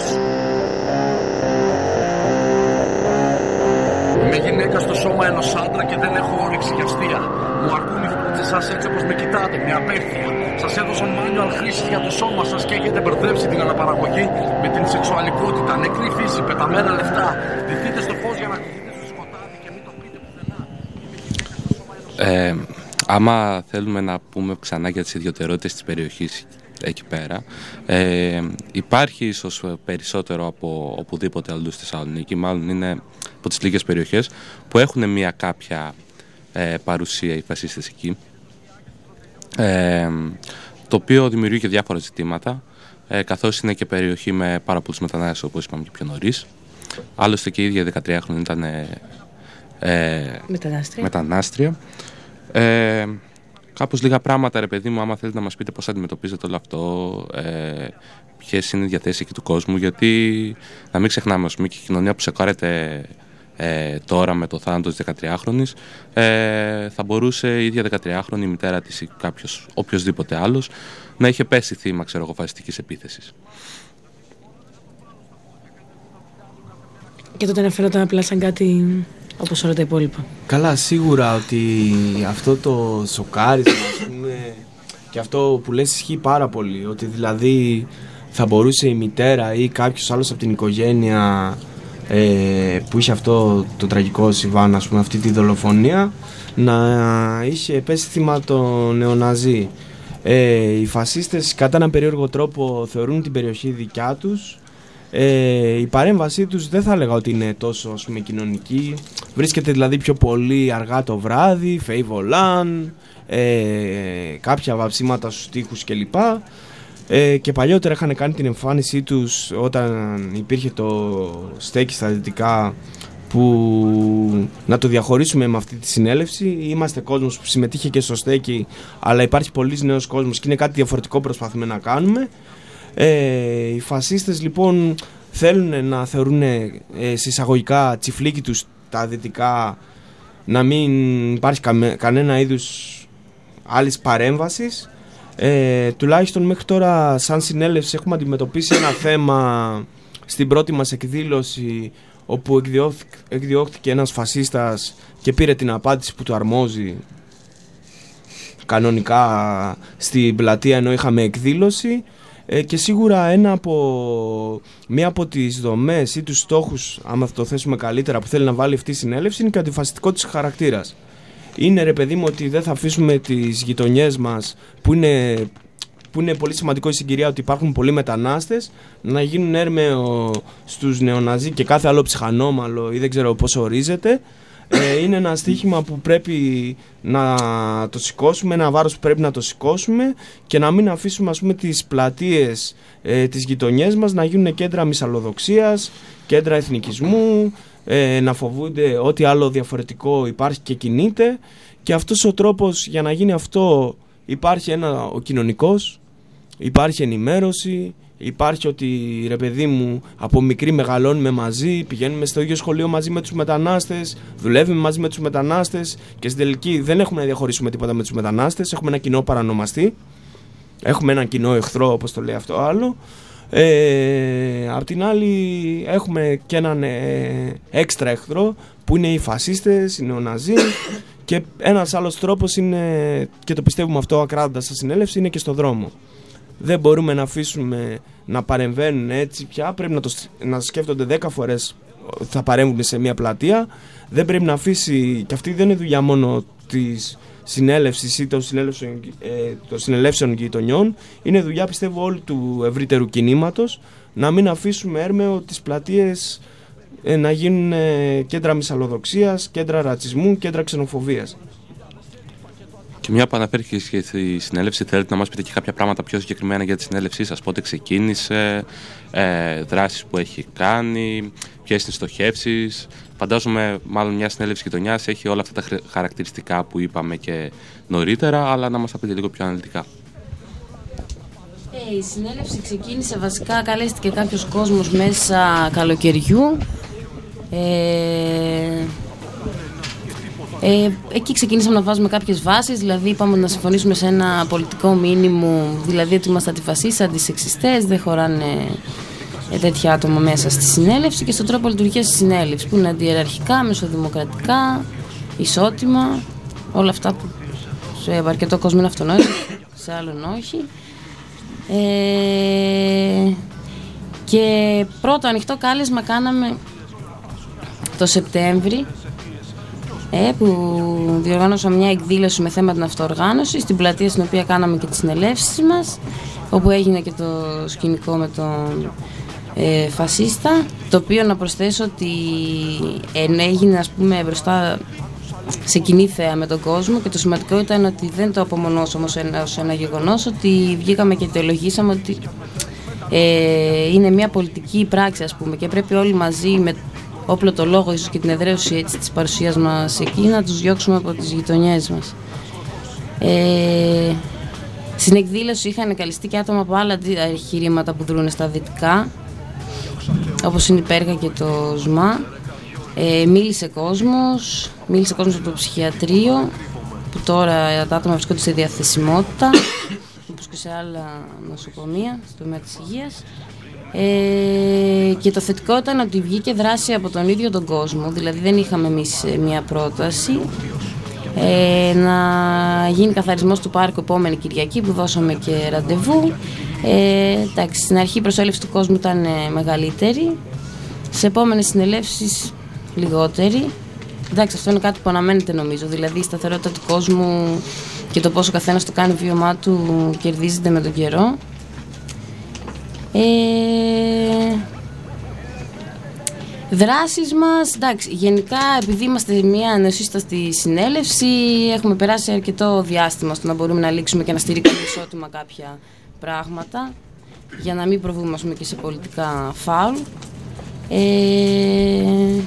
Είμαι γυναίκα στο σώμα ενός άντρα και δεν έχω όρεξη για αστεία. Μου αρκούν οι φρούτες σας έτσι όπως με κοιτάτε, με απέχθεια. Σας έδωσαν manual χρήση για το σώμα σας και έχετε μπερδέψει την αναπαραγωγή με την σεξουαλικότητα. Νεκρή φύση, πεταμένα λεφτά. Ντυθείτε στο φως για να κρυφτείτε στο σκοτάδι και μην το πείτε πουθενά. Ε, άμα θέλουμε να πούμε ξανά για τις ιδιαιτερότητες της περιοχής εκεί πέρα, ε, υπάρχει ίσως περισσότερο από οπουδήποτε αλλού στη Θεσσαλονίκη, μάλλον είναι από τις λίγες περιοχές που έχουν μια κάποια ε, παρουσία οι φασίστες εκεί, ε, το οποίο δημιουργεί και διάφορα ζητήματα, ε, καθώς είναι και περιοχή με πάρα πολλούς μετανάστες, όπως είπαμε και πιο νωρίς. Άλλωστε και η ίδια δεκατριάχρονη ήταν ε, ε, μετανάστρια. μετανάστρια. Ε, Κάπως λίγα πράγματα, ρε παιδί μου, άμα θέλετε να μας πείτε πώς αντιμετωπίζετε όλο αυτό, ε, ποιες είναι οι διαθέσεις εκεί του κόσμου, γιατί να μην ξεχνάμε, ας πούμε, και η κοινωνία που σεκάρεται ε, τώρα με το θάνατο της δεκατριάχρονης, ε, θα μπορούσε η ίδια δεκατριάχρονη, η μητέρα της ή κάποιος, οποιοσδήποτε άλλος, να είχε πέσει θύμα, ξέρω εγώ, φασιστικής επίθεσης. Και τότε αναφέρονταν απλά σαν κάτι όπως όλα τα υπόλοιπα. Καλά, σίγουρα ότι αυτό το σοκάρισμα, ας πούμε, και αυτό που λες ισχύει πάρα πολύ. Ότι δηλαδή θα μπορούσε η μητέρα ή κάποιος άλλος από την οικογένεια ε, που είχε αυτό το τραγικό συμβάν, ας πούμε, αυτή τη δολοφονία, να είχε πέσει θύμα το νεοναζί. Ε, οι φασίστες κατά έναν περίεργο τρόπο θεωρούν την περιοχή δικιά τους. Ε, η παρέμβασή τους δεν θα έλεγα ότι είναι τόσο, ας πούμε, κοινωνική. Βρίσκεται δηλαδή πιο πολύ αργά το βράδυ, φεϊβολάν, ε, κάποια βαψίματα στους τοίχους κλπ. Ε, και παλιότερα είχαν κάνει την εμφάνισή τους όταν υπήρχε το στέκι στα δυτικά, που να το διαχωρίσουμε με αυτή τη συνέλευση. Είμαστε κόσμος που συμμετείχε και στο στέκι, αλλά υπάρχει πολλής νέος κόσμος και είναι κάτι διαφορετικό που προσπαθούμε να κάνουμε. Ε, οι φασίστες λοιπόν θέλουν να θεωρούν ε, σε εισαγωγικά τσιφλίκι τους τα δυτικά, να μην υπάρχει καμε, κανένα είδους άλλης παρέμβασης. Ε, τουλάχιστον μέχρι τώρα σαν συνέλευση έχουμε αντιμετωπίσει ένα θέμα στην πρώτη μας εκδήλωση, όπου εκδιώχθηκε ένας φασίστας και πήρε την απάντηση που του αρμόζει κανονικά στην πλατεία, ενώ είχαμε εκδήλωση. Ε, και σίγουρα ένα από, μία από τις δομές ή τους στόχους, άμα θα το θέσουμε καλύτερα, που θέλει να βάλει αυτή η συνέλευση, είναι και ο αντιφασιστικός της χαρακτήρας. Είναι, ρε παιδί μου, ότι δεν θα αφήσουμε τις γειτονιές μας, που είναι, που είναι πολύ σημαντικό η συγκυρία ότι υπάρχουν πολλοί μετανάστες, να γίνουν έρμεο στους νεοναζί και κάθε άλλο ψυχανόμαλο ή δεν ξέρω πώς ορίζεται. Ε, είναι ένα στοίχημα που πρέπει να το σηκώσουμε, ένα βάρος που πρέπει να το σηκώσουμε και να μην αφήσουμε, ας πούμε, τις πλατείες, ε, τις γειτονιές μας να γίνουν κέντρα μυσαλλοδοξίας, κέντρα εθνικισμού, ε, να φοβούνται ό,τι άλλο διαφορετικό υπάρχει και κινείται. Και αυτός ο τρόπος για να γίνει αυτό, υπάρχει ένα, ο κοινωνικός, υπάρχει ενημέρωση, υπάρχει ότι, ρε παιδί μου, από μικρή μεγαλώνουμε μαζί, πηγαίνουμε στο ίδιο σχολείο μαζί με τους μετανάστες, δουλεύουμε μαζί με τους μετανάστες και στην τελική δεν έχουμε να διαχωρίσουμε τίποτα με τους μετανάστες, έχουμε ένα κοινό παρανομαστή, έχουμε ένα κοινό εχθρό, όπως το λέει αυτό άλλο. Ε, απ' την άλλη έχουμε και έναν ε, έξτρα εχθρό που είναι οι φασίστες, οι νεοναζί. Και ένας άλλος τρόπος είναι, και το πιστεύουμε αυτό ακράδαντα στα συνέλευση, είναι και στο δρόμο. Δεν μπορούμε να αφήσουμε να παρεμβαίνουν έτσι πια. Πρέπει να, το, να σκέφτονται δέκα φορές θα παρέμβουν σε μια πλατεία. Δεν πρέπει να αφήσει, και αυτή δεν είναι δουλειά μόνο της συνέλευσης ή των συνέλευσεων, ε, των συνελεύσεων γειτονιών. Είναι δουλειά, πιστεύω, όλου του ευρύτερου κινήματος, να μην αφήσουμε έρμεο τις πλατείες ε, να γίνουν ε, κέντρα μυσαλλοδοξίας, κέντρα ρατσισμού, κέντρα ξενοφοβίας. Και μια που αναφέρθηκε και στη συνέλευση, θέλετε να μας πείτε και κάποια πράγματα πιο συγκεκριμένα για τη συνέλευσή σας? Πότε ξεκίνησε, ε, δράσεις που έχει κάνει, ποιες είναι οι στοχεύσεις? Φαντάζομαι, μάλλον μια συνέλευση γειτονιάς έχει όλα αυτά τα χαρακτηριστικά που είπαμε και νωρίτερα, αλλά να μας τα πείτε λίγο πιο αναλυτικά. Ε, η συνέλευση ξεκίνησε βασικά, καλέστηκε κάποιος κόσμος μέσα καλοκαιριού. Ε, Ε, εκεί ξεκίνησαμε να βάζουμε κάποιες βάσεις, δηλαδή είπαμε να συμφωνήσουμε σε ένα πολιτικό μήνυμο, δηλαδή ότι είμαστε αντιφασίστες, αντισεξιστές, δεν χωράνε ε, τέτοια άτομα μέσα στη συνέλευση, και στον τρόπο λειτουργίας της συνέλευσης που είναι αντιεραρχικά, μεσοδημοκρατικά, ισότιμα, όλα αυτά που σε αρκετό κόσμο είναι αυτονόητο, σε άλλον όχι. Ε, και πρώτο ανοιχτό κάλεσμα κάναμε το Σεπτέμβρη, Ε, που διοργάνωσα μια εκδήλωση με θέμα την αυτοοργάνωση στην πλατεία στην οποία κάναμε και τις συνελεύσεις μας, όπου έγινε και το σκηνικό με τον ε, φασίστα, το οποίο να προσθέσω ότι ε, έγινε, ας πούμε, μπροστά σε κοινή θέα με τον κόσμο, και το σημαντικό ήταν ότι δεν το απομονώσαμε ως ένα, ως ένα γεγονός, ότι βγήκαμε και αιτιολογήσαμε ότι ε, είναι μια πολιτική πράξη, ας πούμε, και πρέπει όλοι μαζί με όπλο το λόγο, ίσως και την εδραίωση έτσι της παρουσίας μας εκεί, να τους διώξουμε από τις γειτονιές μας. Ε, στην εκδήλωση είχαν καλυστεί και άτομα από άλλα εγχειρήματα που δρούν στα δυτικά, όπως είναι η Πέργα και το ΣΜΑ. Ε, μίλησε κόσμος, μίλησε κόσμος από το ψυχιατρίο, που τώρα τα άτομα βρισκόνται σε διαθεσιμότητα, όπως και σε άλλα νοσοκομεία, στο τομέα της υγείας. Ε, και το θετικό ήταν ότι βγήκε δράση από τον ίδιο τον κόσμο, δηλαδή δεν είχαμε εμείς μια πρόταση, ε, να γίνει καθαρισμός του πάρκου επόμενη Κυριακή, που δώσαμε και ραντεβού. Ε, εντάξει, στην αρχή η προσέλευση του κόσμου ήταν μεγαλύτερη, σε επόμενες συνελεύσεις λιγότερη. Εντάξει, αυτό είναι κάτι που αναμένεται, νομίζω, δηλαδή η σταθερότητα του κόσμου και το πόσο καθένας το κάνει βίωμά του κερδίζεται με τον καιρό. Ε, δράσεις μας, εντάξει, γενικά επειδή είμαστε μια νεοσύστατη συνέλευση, έχουμε περάσει αρκετό διάστημα στο να μπορούμε να λήξουμε και να στηρίξουμε ισότιμα κάποια πράγματα, για να μην προβούμε, ας πούμε, και σε πολιτικά φάουλ. Ε,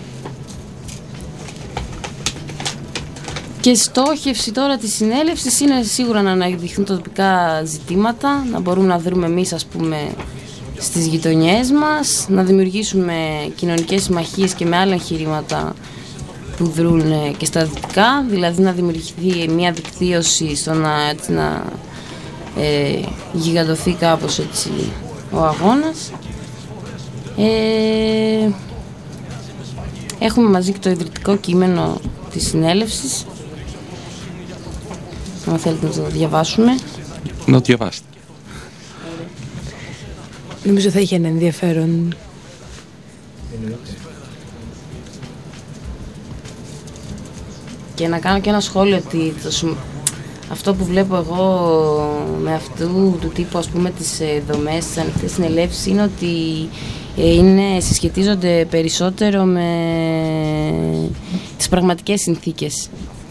και στόχευση τώρα της συνέλευσης είναι σίγουρα να αναδειχθούν τοπικά ζητήματα, να μπορούμε να δρούμε εμείς, ας πούμε, στις γειτονιές μας, να δημιουργήσουμε κοινωνικές συμμαχίες και με άλλα εγχειρήματα που δρούν και στα δυτικά, δηλαδή να δημιουργηθεί μια δικτύωση στο να, έτσι, να ε, γιγαντωθεί κάπως έτσι ο αγώνας. Ε, έχουμε μαζί και το ιδρυτικό κείμενο της συνέλευσης, αν θέλετε να το διαβάσουμε. Να το διαβάσετε. Νομίζω θα είχε ένα ενδιαφέρον. Και να κάνω και ένα σχόλιο ότι το, αυτό που βλέπω εγώ με αυτού του τύπου, ας πούμε, τις δομές, τις ανοιχτές συνελεύσεις, είναι ότι είναι, συσχετίζονται περισσότερο με τις πραγματικές συνθήκες.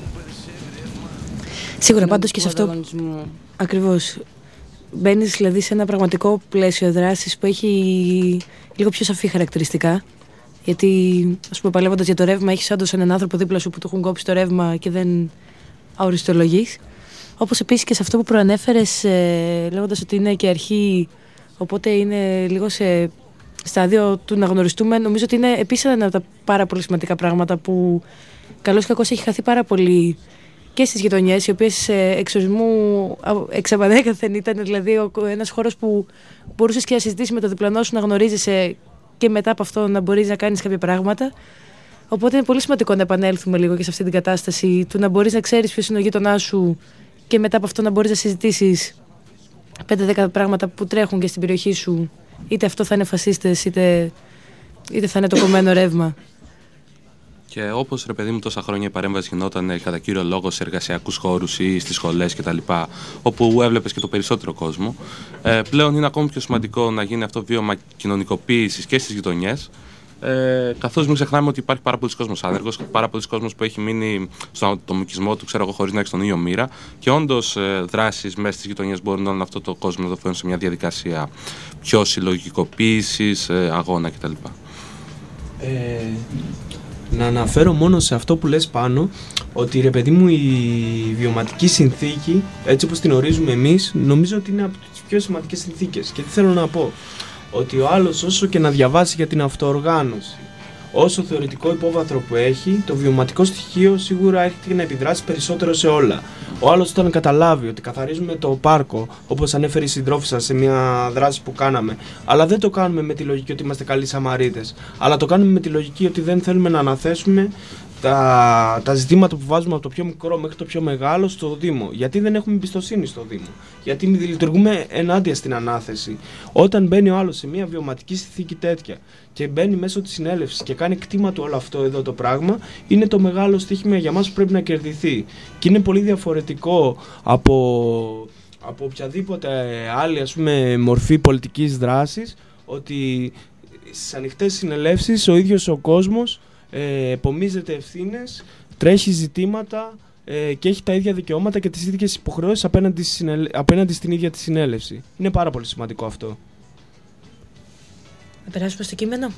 Σίγουρα, πάντως και σε αυτό ακριβώς. Μπαίνεις δηλαδή σε ένα πραγματικό πλαίσιο δράσης που έχει λίγο πιο σαφή χαρακτηριστικά. Γιατί, ας πούμε, παλεύοντας για το ρεύμα, έχεις όντως έναν άνθρωπο δίπλα σου που του έχουν κόψει το ρεύμα και δεν αοριστολογείς. Όπως επίσης και σε αυτό που προανέφερες, ε, λέγοντας ότι είναι και αρχή, οπότε είναι λίγο σε στάδιο του να γνωριστούμε. Νομίζω ότι είναι επίσης ένα από τα πάρα πολύ σημαντικά πράγματα που καλώς ή κακώς έχει χαθεί πάρα πολύ και στις γειτονιές, οι οποίες εξορισμού εξαπανέκαθεν ήταν δηλαδή ένας χώρος που μπορούσες και να συζητήσεις με το διπλανό σου, να γνωρίζεσαι και μετά από αυτό να μπορείς να κάνεις κάποια πράγματα. Οπότε είναι πολύ σημαντικό να επανέλθουμε λίγο και σε αυτή την κατάσταση του να μπορείς να ξέρεις ποιος είναι ο γείτονάς σου και μετά από αυτό να μπορείς να συζητήσεις πέντε δέκα πράγματα που τρέχουν και στην περιοχή σου. Είτε αυτό θα είναι φασίστες, είτε, είτε θα είναι το κομμένο ρεύμα. Και όπως, ρε παιδί μου, τόσα χρόνια η παρέμβαση γινόταν κατά κύριο λόγο σε εργασιακούς χώρους ή στις σχολές κτλ., όπου έβλεπες και το περισσότερο κόσμο, ε, πλέον είναι ακόμη πιο σημαντικό να γίνει αυτό βίωμα κοινωνικοποίησης και στις γειτονιές. Ε, καθώς μην ξεχνάμε ότι υπάρχει πάρα πολλοί κόσμος άνεργος, πάρα πολλοί κόσμος που έχει μείνει στον ατομικισμό του, ξέρω εγώ, χωρίς να έχει τον ίδιο μοίρα. Και όντως ε, δράσεις μέσα στις γειτονιές μπορούν όλο αυτό το κόσμο να το φέρουν σε μια διαδικασία πιο συλλογικοποίησης, ε, αγώνα κτλ. Ε, να αναφέρω μόνο σε αυτό που λες πάνω, ότι ρε παιδί μου η βιωματική συνθήκη, έτσι όπως την ορίζουμε εμείς, νομίζω ότι είναι από τις πιο σημαντικές συνθήκες. Και τι θέλω να πω, ότι ο άλλος όσο και να διαβάσει για την αυτοοργάνωση, όσο θεωρητικό υπόβαθρο που έχει, το βιωματικό στοιχείο σίγουρα έρχεται να επιδράσει περισσότερο σε όλα. Ο άλλος όταν καταλάβει ότι καθαρίζουμε το πάρκο, όπως ανέφερε η συντρόφισσα σε μια δράση που κάναμε, αλλά δεν το κάνουμε με τη λογική ότι είμαστε καλοί Σαμαρίτες, αλλά το κάνουμε με τη λογική ότι δεν θέλουμε να αναθέσουμε τα, τα ζητήματα που βάζουμε από το πιο μικρό μέχρι το πιο μεγάλο στο Δήμο. Γιατί δεν έχουμε εμπιστοσύνη στο Δήμο. Γιατί λειτουργούμε ενάντια στην ανάθεση. Όταν μπαίνει ο άλλος σε μια βιωματική συνθήκη τέτοια και μπαίνει μέσω της συνέλευσης και κάνει κτήμα του όλο αυτό εδώ το πράγμα, είναι το μεγάλο στοίχημα για μας που πρέπει να κερδιθεί. Και είναι πολύ διαφορετικό από, από οποιαδήποτε άλλη, ας πούμε, μορφή πολιτικής δράσης, ότι στις ανοιχτές συνελεύσεις ο ίδιος ο κόσμος ε, επομίζεται ευθύνες, τρέχει ζητήματα ε, και έχει τα ίδια δικαιώματα και τις ίδιες υποχρεώσεις απέναντι, συνελ... απέναντι στην ίδια τη συνέλευση. Είναι πάρα πολύ σημαντικό αυτό. Να περάσουμε στο κείμενο.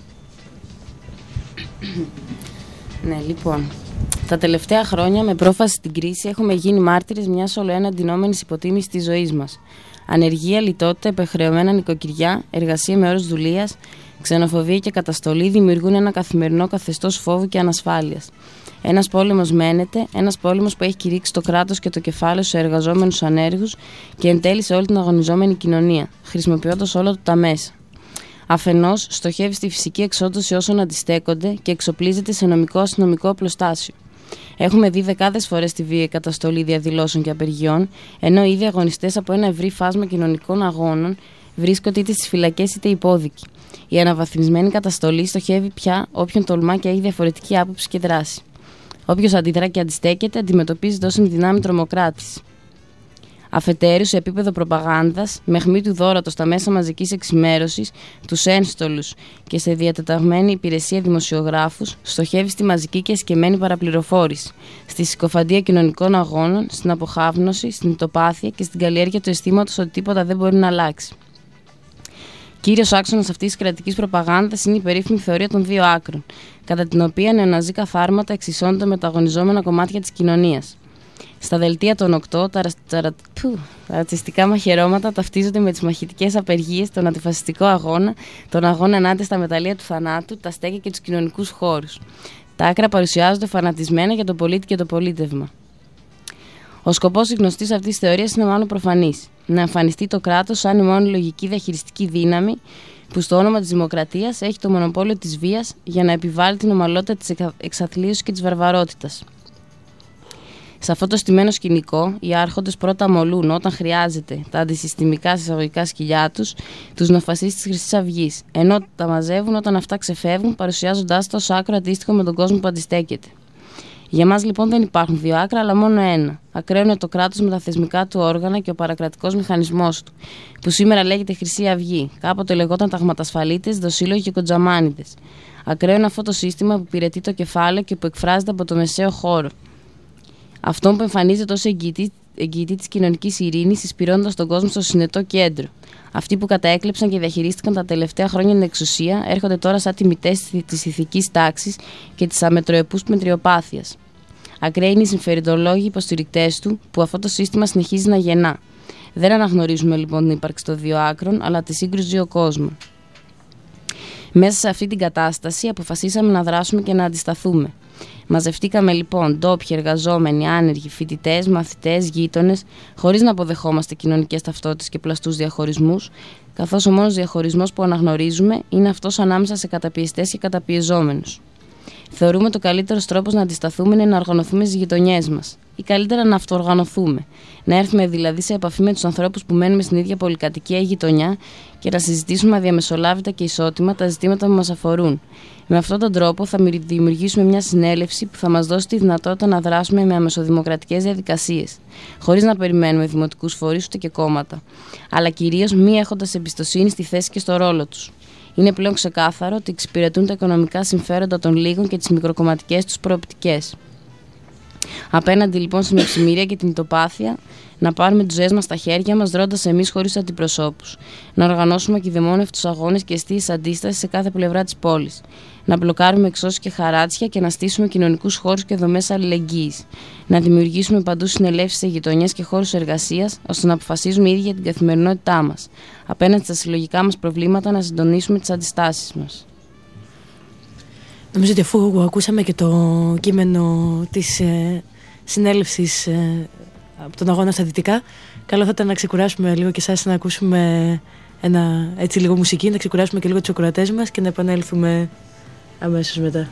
Ναι, λοιπόν. Τα τελευταία χρόνια, με πρόφαση στην κρίση, έχουμε γίνει μάρτυρες μιας ολοένα αντινόμενης υποτίμησης της ζωής μας. Ανεργία, λιτότητα, επεχρεωμένα νοικοκυριά, εργασία με όρους δουλείας, ξενοφοβία και καταστολή δημιουργούν ένα καθημερινό καθεστώς φόβου και ανασφάλειας. Ένας πόλεμος μένεται, ένας πόλεμος που έχει κηρύξει το κράτος και το κεφάλαιο σε εργαζόμενους ανέργους και εν τέλει σε όλη την αγωνιζόμενη κοινωνία, χρησιμοποιώντας όλα τα μέσα. Αφενός, στοχεύει στη φυσική εξόντωση όσων αντιστέκονται και εξοπλίζεται σε νομικό αστυνομικό οπλοστάσιο. Έχουμε δει δεκάδες φορές τη βίαιη καταστολή διαδηλώσεων και απεργιών, ενώ ήδη αγωνιστές από ένα ευρύ φάσμα κοινωνικών αγώνων βρίσκονται είτε στις φυλακές είτε υπόδικοι. Η αναβαθμισμένη καταστολή στοχεύει πια όποιον τολμά και έχει διαφορετική άποψη και δράση. Όποιος αντιδρά και αντιστέκεται, αντιμετωπίζεται ως ενδυνάμει τρομοκράτης. Αφετέρου, σε επίπεδο προπαγάνδας, με αιχμή του δώρατο στα μέσα μαζικής εξημέρωσης, τους ένστολους και σε διατεταγμένη υπηρεσία δημοσιογράφους, στοχεύει στη μαζική και εσκεμμένη παραπληροφόρηση, στη συκοφαντία κοινωνικών αγώνων, στην αποχάβνωση, στην μυτοπάθεια και στην καλλιέργεια του αισθήματος ότι τίποτα δεν μπορεί να αλλάξει. Κύριος άξονας αυτής της κρατικής προπαγάνδας είναι η περίφημη θεωρία των δύο άκρων, κατά την οποία νεοναζί καθάρματα εξισώνονται με τα αγωνιζόμενα κομμάτια της κοινωνίας. Στα δελτία των οκτώ, τα, τα, τα ρατσιστικά μαχαιρώματα ταυτίζονται με τις μαχητικές απεργίες, τον αντιφασιστικό αγώνα, τον αγώνα ενάντια στα μεταλλεία του θανάτου, τα στέκια και τους κοινωνικούς χώρους. Τα άκρα παρουσιάζονται φανατισμένα για τον πολίτη και το πολίτευμα. Ο σκοπός της γνωστής αυτής της θεωρίας είναι μάλλον προφανής. Να εμφανιστεί το κράτος σαν η μόνη λογική διαχειριστική δύναμη που στο όνομα της δημοκρατίας έχει το μονοπόλιο της βίας για να επιβάλλει την ομαλότητα της εξαθλίωσης και της βαρβαρότητας. Σε αυτό το στημένο σκηνικό, οι άρχοντες πρώτα μολούν όταν χρειάζεται τα αντισυστημικά συσταγωγικά σκυλιά τους, τους νεοφασίστες της Χρυσής Αυγής, ενώ τα μαζεύουν όταν αυτά ξεφεύγουν, παρουσιάζοντάς τα ως άκρο αντίστοιχο με τον κόσμο που αντιστέκεται. Για μας λοιπόν δεν υπάρχουν δύο άκρα, αλλά μόνο ένα. Ακραίο είναι το κράτος με τα θεσμικά του όργανα και ο παρακρατικός μηχανισμός του, που σήμερα λέγεται Χρυσή Αυγή, κάποτε λεγόταν ταγματασφαλίτες, δοσύλλογοι και κοντζαμάνιδες. Ακραίο είναι αυτό το σύστημα που υπηρετεί το κεφάλαιο και που εκφράζεται από το μεσαίο χώρο. Αυτό που εμφανίζεται ως εγγυητή, εγγυητή της κοινωνικής ειρήνης, εισπυρώνοντας τον κόσμο στο συνετό κέντρο. Αυτοί που καταέκλεψαν και διαχειρίστηκαν τα τελευταία χρόνια την εξουσία έρχονται τώρα σαν τιμητές της ηθικής τάξης και της αμετροεπούς μετριοπάθειας. Ακραίοι είναι οι συμφερειντολόγοι υποστηρικτές του, που αυτό το σύστημα συνεχίζει να γεννά. Δεν αναγνωρίζουμε λοιπόν την ύπαρξη των δύο άκρων, αλλά τη σύγκρουση δύο κόσμων. Μέσα σε αυτή την κατάσταση αποφασίσαμε να δράσουμε και να αντισταθούμε. Μαζευτήκαμε λοιπόν ντόπιοι, εργαζόμενοι, άνεργοι, φοιτητές, μαθητές, γείτονες, χωρίς να αποδεχόμαστε κοινωνικές ταυτότητες και πλαστούς διαχωρισμούς, καθώς ο μόνος διαχωρισμός που αναγνωρίζουμε είναι αυτός ανάμεσα σε καταπιεστές και καταπιεζόμενους. Θεωρούμε το καλύτερος τρόπος να αντισταθούμε είναι να οργανωθούμε στις γειτονιές μας, ή καλύτερα να αυτοοργανωθούμε. Να έρθουμε δηλαδή σε επαφή με τους ανθρώπους που μένουμε στην ίδια πολυκατοικία ή γειτονιά και να συζητήσουμε αδιαμεσολάβητα και ισότιμα τα ζητήματα που μας αφορούν. Με αυτόν τον τρόπο θα δημιουργήσουμε μια συνέλευση που θα μας δώσει τη δυνατότητα να δράσουμε με αμεσοδημοκρατικές διαδικασίες, χωρίς να περιμένουμε δημοτικούς φορείς ούτε και κόμματα, αλλά κυρίως μη έχοντας εμπιστοσύνη στη θέση και στο ρόλο τους. Είναι πλέον ξεκάθαρο ότι εξυπηρετούν τα οικονομικά συμφέροντα των λίγων και τις μικροκομματικές τους προοπτικές. Απέναντι λοιπόν στην ευσημερία και την ητοπάθεια, να πάρουμε τις ζωές μας στα χέρια μας, δρώντας εμείς χωρίς αντιπροσώπους. Να οργανώσουμε ακειδεμόνευτους αγώνες και αιστείες αντίστασης σε κάθε πλευρά της πόλης. Να μπλοκάρουμε εξώσεις και χαράτσια και να στήσουμε κοινωνικούς χώρους και δομές αλληλεγγύης. Να δημιουργήσουμε παντού συνελεύσεις σε γειτονιές και χώρους εργασίας, ώστε να αποφασίζουμε ήδη για την καθημερινότητά μας. Απέναντι στα συλλογικά μας προβλήματα, να συντονίσουμε τις αντιστάσεις μας. Νομίζω ότι αφού ακούσαμε και το κείμενο της ε, συνέλευσης ε, από τον αγώνα στα δυτικά, καλό θα ήταν να ξεκουράσουμε λίγο και εσάς να ακούσουμε ένα, έτσι λίγο μουσική, να ξεκουράσουμε και λίγο τους ακροατές μας και να επανέλθουμε αμέσως μετά.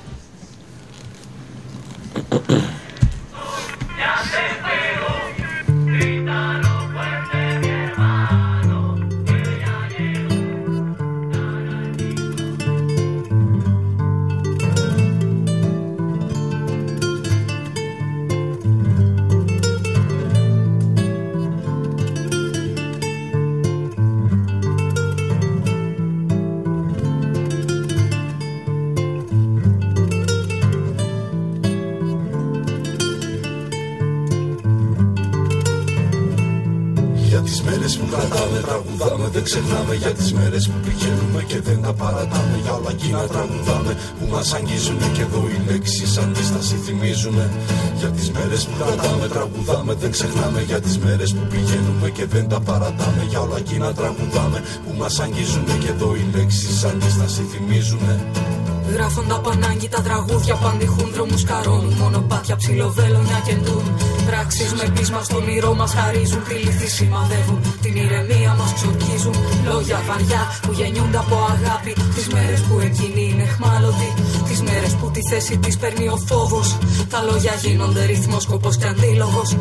Που κρατάμε, τραγουδάμε, δεν ξεχνάμε. Για τις μέρες που πηγαίνουμε και δεν τα παρατάμε. Για όλα εκείνα τραγουδάμε που μας αγγίζουνε. Και εδώ οι λέξεις αντίσταση θυμίζουνε. Για τις μέρες που κρατάμε, τραγουδάμε, δεν ξεχνάμε. Για τις μέρες που πηγαίνουμε και δεν τα παρατάμε. Για όλα εκείνα τραγουδάμε που μας αγγίζουνε. Και εδώ οι λέξεις αντίσταση θυμίζουνε. Γράφουν τα πανάγκη τα τραγούδια που αντιχούν, δρόμους καρώνουν, μονοπάτια ψιλοβέλονια κεντούν. Πράξεις με πείσμα στο όνειρό μας χαρίζουν, τη λύθη σημαδεύουν, την ηρεμία μας ξορκίζουν. Λόγια βαριά που γεννιούνται από αγάπη, τις μέρες που εκείνη είναι εχμάλωτη, τις μέρες που τη θέση της παίρνει ο φόβος. Τα λόγια γίνονται ρυθμός, σκοπός και αντίλογος.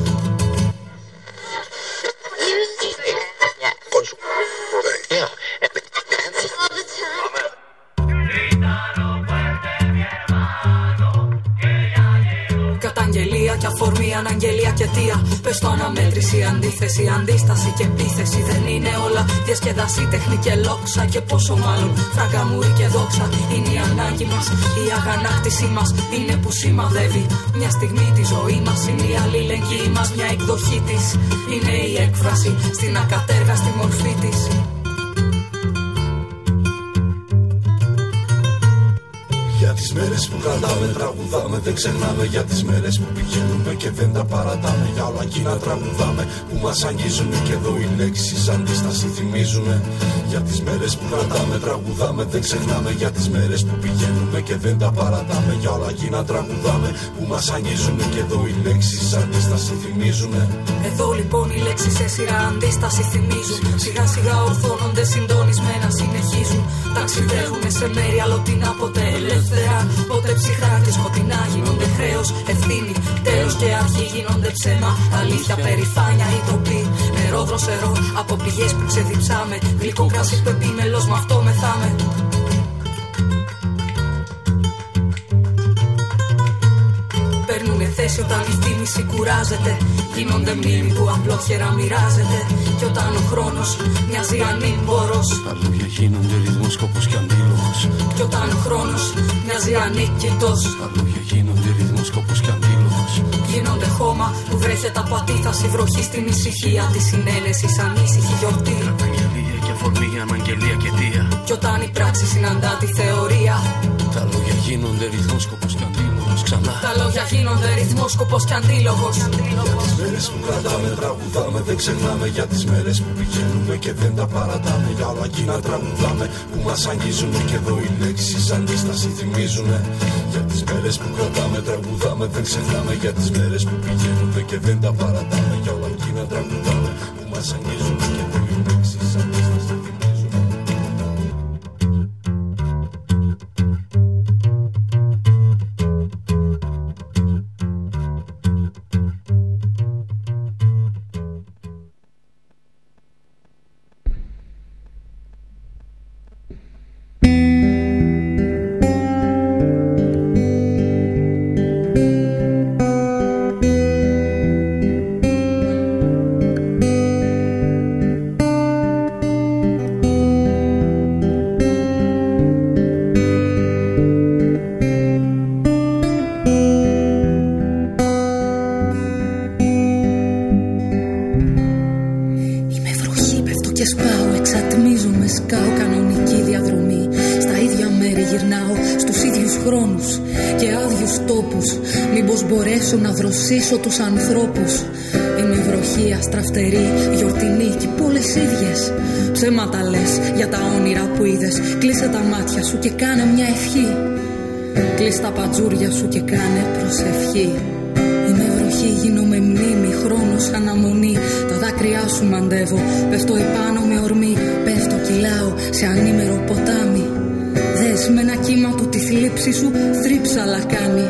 Καταγγελία και αφορμή, αναγγελία και αιτία. Πες το αναμέτρηση, αντίθεση, αντίσταση και επίθεση. Δεν είναι όλα διασκεδάση, τέχνη και λόξα. Και πόσο μάλλον φραγκαμούρη και δόξα. Είναι η ανάγκη μας, η αγανάκτησή μας. Είναι που σημαδεύει μια στιγμή τη ζωή μας. Είναι η αλληλεγγύη μας, μια εκδοχή της. Είναι η έκφραση στην ακατέργαστη μορφή της. Για τις μέρες που κρατάμε, τραγουδάμε, δεν ξεχνάμε. Για τις μέρες που πηγαίνουμε και δεν τα παρατάμε. Για όλα εκείνα τραγουδάμε που μας αγγίζουν. Και εδώ οι λέξεις αντίσταση θυμίζουνε. Για τις μέρες που κρατάμε, τραγουδάμε, δεν ξεχνάμε. Για τις μέρες που πηγαίνουμε και δεν τα παρατάμε. Για όλα εκείνα τραγουδάμε που μας αγγίζουν. Και εδώ οι λέξεις αντίσταση θυμίζουνε. Εδώ λοιπόν οι λέξεις σε σειρά αντίσταση θυμίζουν. Σιγά σιγά ορθώνονται συντονισμένα, συνεχίζουν. Ταξιδεύουνε σε μέρη αλλοτινά, ποτέ ελεύθερα. Ποτέ ψυχρά και σκοτεινά γίνονται χρέος, ευθύνη, τέλος και αρχή γίνονται ψέμα. Αλήθεια, περηφάνεια, η τροπή. Νερό δροσερό από πληγές που ξεδιψάμε. Γλυκό κράσι που επίμελος, με αυτό μεθάμε. Παίρνουνε θέση όταν η θύμηση κουράζεται. Γίνονται μνήμη που απλόχερα μοιράζεται. Κι όταν ο χρόνος μοιάζει ανήμπορος, τα λόγια γίνονται ρυθμός, σκοπός και αντίλογος. Κι όταν ο χρόνος μοιάζει ανίκητος, τα λόγια γίνονται ρυθμός, σκοπός και αντίλογος. Γίνονται χώμα που βρέχεται από αντίθαση, βροχή στην ησυχία της συνένεσης, ανήσυχη γιορτή. Καταγγελία και αφορμή, αναγγελία και αιτία. Κι όταν η πράξη συναντά τη θεωρία, τα λόγια γίνονται ρυθμός, σκοπός και αντίλογος. Ξανά τα λόγια γίνονται ρυθμός, σκοπός και αντίλογος. Για τις μέρες που κρατάμε, τραγουδάμε, δεν ξεχνάμε. Για τις μέρες που πηγαίνουμε και δεν τα παρατάμε. Για όλα εκείνα τραγουδάμε που μας αγγίζουν. Και εδώ οι λέξεις αντίσταση θυμίζουνε. Για τις μέρες που κρατάμε, τραγουδάμε, δεν ξεχνάμε. Για τις μέρες που πηγαίνουμε και δεν τα παρατάμε. Για όλα εκείνα τραγουδάμε που μας αγγίζουν. Και εδώ οι λέξεις αντίσταση θυμίζουνε. Να δροσίσω τους ανθρώπους. Είμαι βροχή αστραφτερή, γιορτινή κι πόλες ίδιες. Ψέματα λες για τα όνειρα που είδες. Κλείσε τα μάτια σου και κάνε μια ευχή. Κλείς τα πατζούρια σου και κάνε προσευχή. Είμαι βροχή, γίνομαι μνήμη, χρόνος αναμονή. Τα δάκρυά σου μαντεύω, πέφτω επάνω με ορμή. Πέφτω, κυλάω σε ανήμερο ποτάμι. Δες με ένα κύμα του τη θλίψη σου, θρύψαλα κάνει.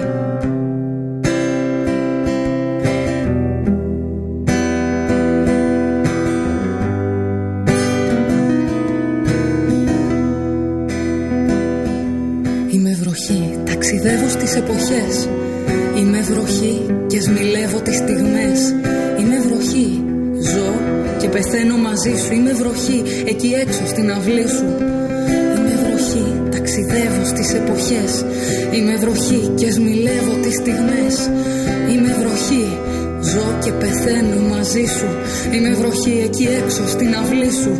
Ταξιδεύω στις εποχές. Είμαι βροχή και σμιλεύω τις στιγμές. Είμαι βροχή, ζω και πεθαίνω μαζί σου. Είμαι βροχή εκεί έξω στην αυλή σου. Είμαι βροχή, ταξιδεύω στις εποχές. Είμαι βροχή και σμιλεύω τις στιγμές. Είμαι βροχή, ζω και πεθαίνω μαζί σου. Είμαι βροχή εκεί έξω στην αυλή σου.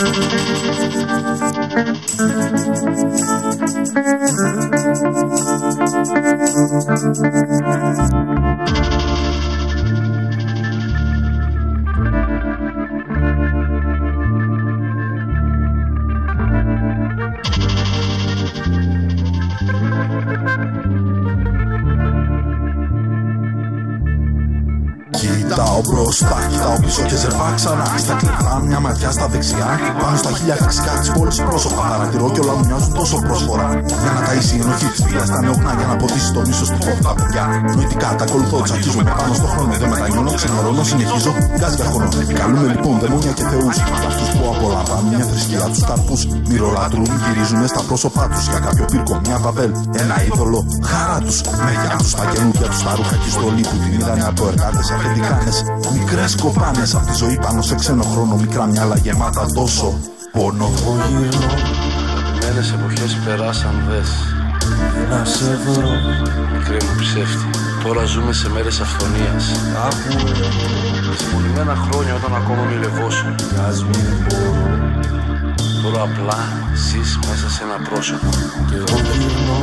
Κοιτάω μπροστά, κοιτάω πίσω και ζερβά ξανά. Στα κλεπτά, μια ματιά στα δεξιά. Πάνω στα χίλια χρυσικά της πόλης πρόσωπα. Παρατηρώ κι όλα μου μοιάζουν τόσο πρόσφορα. Για να ταΐσει η ενοχή της φίλας τα νεόχνα. Για να ποτίσει το μίσος του πόφου τα παιδιά. Νοητικά τα ακολουθώ, τσακίζομαι πάνω στο χρόνο. Δεν μετανιώνω, ξενερώνω, συνεχίζω. Γκάζι για χρόνο. Καλούμε λοιπόν δαιμόνια και θεούς. Για αυτούς που απολαμβάνουν μια θρησκεία τους καρπούς. Μυρολατρούν, γυρίζουνε στα πρόσωπά τους. Για κάποιο πύρκο, μια βαβέλ, ένα είδωλο. Χαρά τους, μεριά τους τα καινούργια τους τα ρούχα και στολή που την είδανε από εργάτες. Αφεντικάνες, μικρές κοπάνες απ' τη ζωή πάνω σε ξένο χρόνο. Μικρά μυαλά γεμάτα τόσο πόνο. Αγαπημένες εποχές περάσαν δες. Να σε βρω, μικρή μου ψεύτη. Τώρα ζούμε σε μέρες αυθονίας. Κάπου δυσμονημένα χρόνια όταν ακόμα μιλευόσουν. Ας μην μπορώ. Τώρα απλά ζεις μέσα σε ένα πρόσωπο. Και εγώ γυρνώ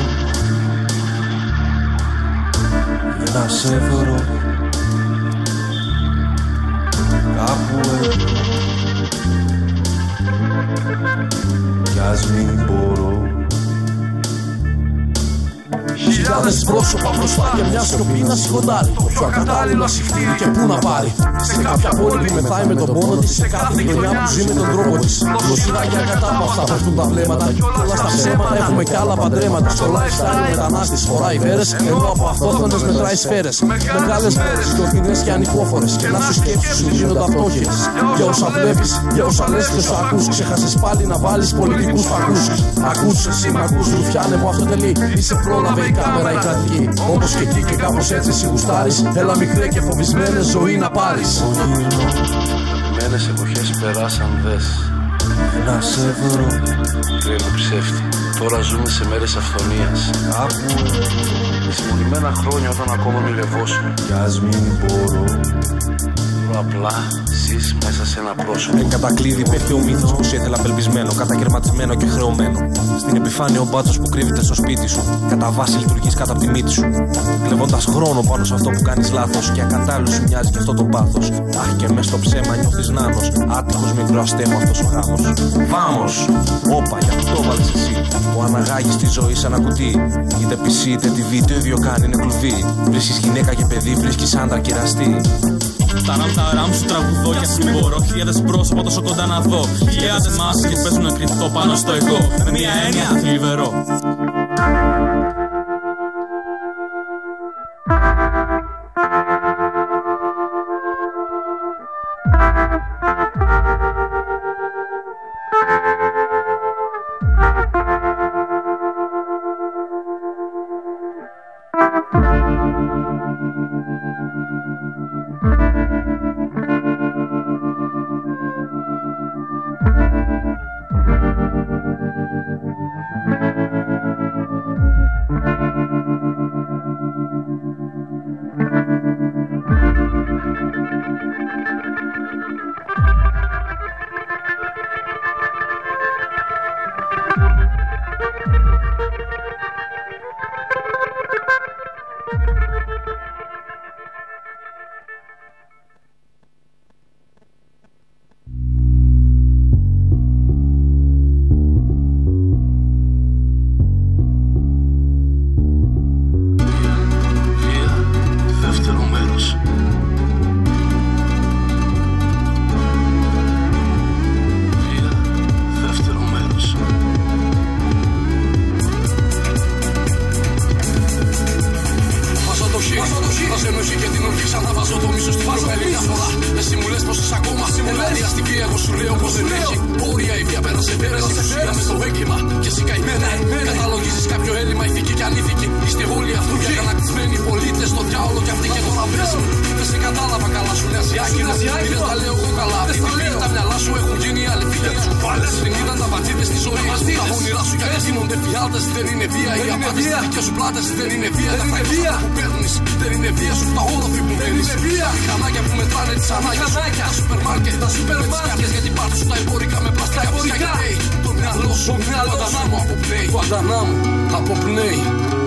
για να σε βρω. Κάπου εδώ κι ας μην μπορώ. Χιλιάδες πρόσωπα μπροστά και μια σιωπή να σιγοντάρει. Το πιο ακατάλληλο ασυχτήρι και πού να πάρει. Σε κάποια πόλη που μεθάει με τον πόνο της. Σε κάθε γειτονιά που ζει με τον τρόπο της. Γλωσσιδάκια κατάπαυστα πέφτουν τα βλέμματα. Κι όλα στα ψέματα έχουμε κι άλλα παντρέματα. Στο lifestyle ο μετανάστης φοράει βέρες. Ενώ από αυτόχθονες μετράει σφαίρες. Μεγάλες μέρες, γιορτινές και ανυπόφορες. Και να σου σκέψεις σου γίνονται αυτόχειρες. Για όσα βλέπεις, για όσα λες και όσα ακούς. Ξέχασες πάλι να βάλεις πολιτικούς φακούς. Ακούς, εσύ μ' ακούς, ρουφιάνε μου αυτό τελεί. Είσαι πρόλαβε η κάμερα η κρατική. Όπως και εκεί και κάπως έτσι εσύ γουστάρεις. Έλα μικρέ και φοβισμένες ζωή να πάρεις. Αγαπημένες εποχές περάσαν δες. Να σε βρω, μικρή μου ψεύτη. Τώρα ζούμε σε μέρες αυθονίας. Κάπου δυσμονημένα χρόνια όταν ακόμα μιλευόσουν. κι ας μην μπορώ. Τώρα απλά ζεις μέσα σε ένα πρόσωπο. Εν κατακλείδη πέφτει ο μύθος που σε ήθελα απελπισμένο, κατακαιρματισμένο και χρεωμένο. Στην επιφάνεια ο μπάτσος που κρύβεται στο σπίτι σου. Κατά βάση λειτουργείς κάτω από τη μύτη σου. Κλεβώντας χρόνο πάνω σε αυτό που κάνεις λάθος. Και ακατάλληλο σου μοιάζει και αυτό το πάθος. Αχ, και μες στο ψέμα νιώθεις νάνος. Άτυχος μικρό αστέμο αυτός ο γάμος. Βάμος! Όπα, γι' αυτό το βάλεις εσύ. Που αναγάγεις τη ζωή σαν ένα κουτί. Είτε πι σι είτε τι βι, το ίδιο κάνει, είναι κλουβί. Βρίσκεις γυναίκα και παιδί, βρίσκεις άντρα και εραστή. Ταράμ ταράμ σου τραγουδώ κι ας μην μπορώ. Χιλιάδες πρόσωπα τόσο κοντά να δω. Χιλιάδες μάσκες παίζουν κρυφτό πάνω στο εγώ. Με μια έννοια θλιβερό. Τα σούπερ μάρκετ, τα σούπερ μάρκετ, γιατί πάρουν σου τα εμπόρικα με πλαστικά. και βορικά. Το μυαλό σου, μυαλό σου αποπνέει. Γουαντανάμο, αποπνέει.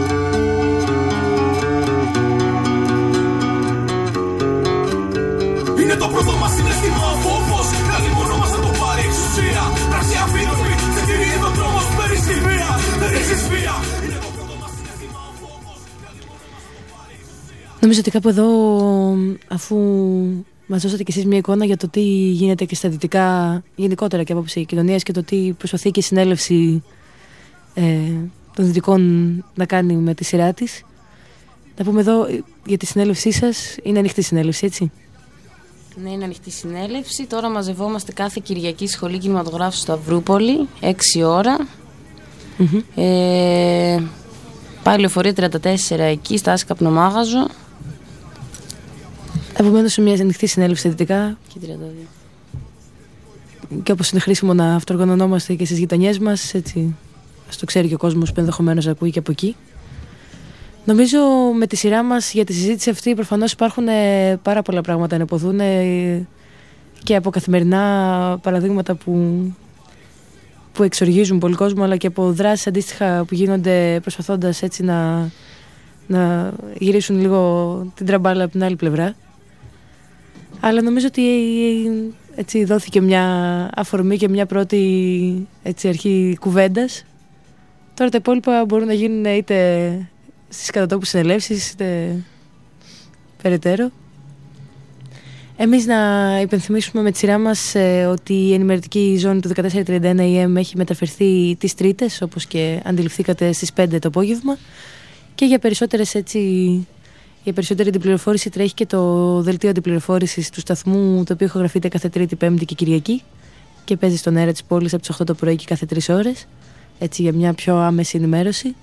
Είναι το πρώτο μας συναίσθημα ο φόβος. Κάτι μόνο μας να το πάρει εξουσία. Πράξη αφήνωση, σε τηρεί τον τρόμο σου. Περίσεις βία, περίσεις βία. Είναι το πρώτο μας συναίσθημα ο φόβος. Νομίζω ότι κάπου εδώ, αφού μας δώσατε κι εσείς μια εικόνα για το τι γίνεται και στα δυτικά, γενικότερα και απόψη κοινωνίας, και το τι προσπαθεί και η συνέλευση ε, των δυτικών να κάνει με τη σειρά της, να πούμε εδώ για τη συνέλευσή σας. Είναι ανοιχτή συνέλευση, έτσι? Ναι, είναι ανοιχτή συνέλευση. Τώρα μαζευόμαστε κάθε Κυριακή Σχολή Κινηματογράφου στο Σταυρούπολη, έξι ώρα. Mm-hmm. Ε, πάει λεωφορείο τριάντα τέσσερα εκεί, στα Άσκα Πνομάγαζο. Επομένως, μια ανοιχτή συνέλευση δυτικά. Και τριάντα δύο. Και όπως είναι χρήσιμο να αυτοοργανωνόμαστε και στις γειτονιές μας, έτσι, ας το ξέρει και ο κόσμος που ενδεχομένως ακούει και από εκεί. Νομίζω με τη σειρά μας για τη συζήτηση αυτή προφανώς υπάρχουν ε, πάρα πολλά πράγματα να υποθούν ε, και από καθημερινά παραδείγματα που, που εξοργίζουν πολύ κόσμο, αλλά και από δράσεις αντίστοιχα που γίνονται προσπαθώντας έτσι να, να γυρίσουν λίγο την τραμπάλα από την άλλη πλευρά. Αλλά νομίζω ότι έτσι δόθηκε μια αφορμή και μια πρώτη έτσι, αρχή κουβέντας. Τώρα τα υπόλοιπα μπορούν να γίνουν είτε στις κατατόπους συνελεύσεις, είτε περαιτέρω. Εμείς να υπενθυμίσουμε με τη σειρά μας ε, ότι η ενημερωτική ζώνη του δεκατέσσερα τριάντα ένα έι εμ έχει μεταφερθεί τις Τρίτες, όπως και αντιληφθήκατε, στις πέντε το απόγευμα. Και για περισσότερες έτσι, για περισσότερη αντιπληροφόρηση τρέχει και το δελτίο αντιπληροφόρησης του σταθμού, το οποίο ηχογραφείται κάθε Τρίτη, Πέμπτη και Κυριακή και παίζει στον αέρα της πόλης από τις οκτώ το πρωί και κάθε τρεις ώρες, έτσι για μια πιο άμεση ενημέρωση.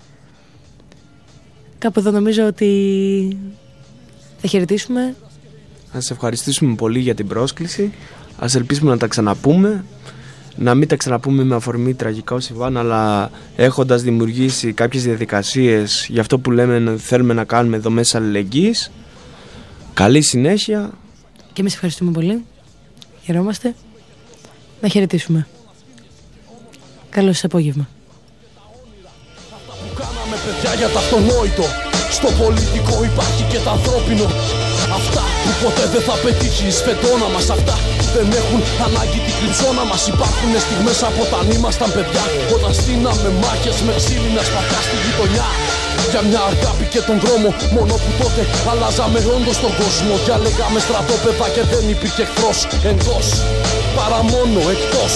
Κάπου εδώ νομίζω ότι θα χαιρετήσουμε. Ας ευχαριστήσουμε πολύ για την πρόσκληση. Ας ελπίσουμε να τα ξαναπούμε. Να μην τα ξαναπούμε με αφορμή τραγικά ο Ιβάν, αλλά έχοντας δημιουργήσει κάποιες διαδικασίες για αυτό που λέμε θέλουμε να κάνουμε δομές αλληλεγγύης. Καλή συνέχεια. Και εμείς ευχαριστούμε πολύ. Χαιρόμαστε. Να χαιρετήσουμε. Καλό σας απόγευμα. Κάναμε παιδιά για τα αυτονόητο. Στο πολιτικό υπάρχει και τα ανθρώπινο. Αυτά που ποτέ δεν θα πετύχει η σφεντόνα μας. Αυτά που δεν έχουν ανάγκη την κρυψώνα μας. Υπάρχουν στιγμές από όταν ήμασταν παιδιά, όταν στείναμε μάχες με ξύλινα σπαθιά στη γειτονιά. Για μια αγάπη και τον δρόμο, μόνο που τότε αλλάζαμε όντως τον κόσμο. Διαλέγαμε στρατόπεδα και δεν υπήρχε εχθρός εντός, παρά μόνο εκτός.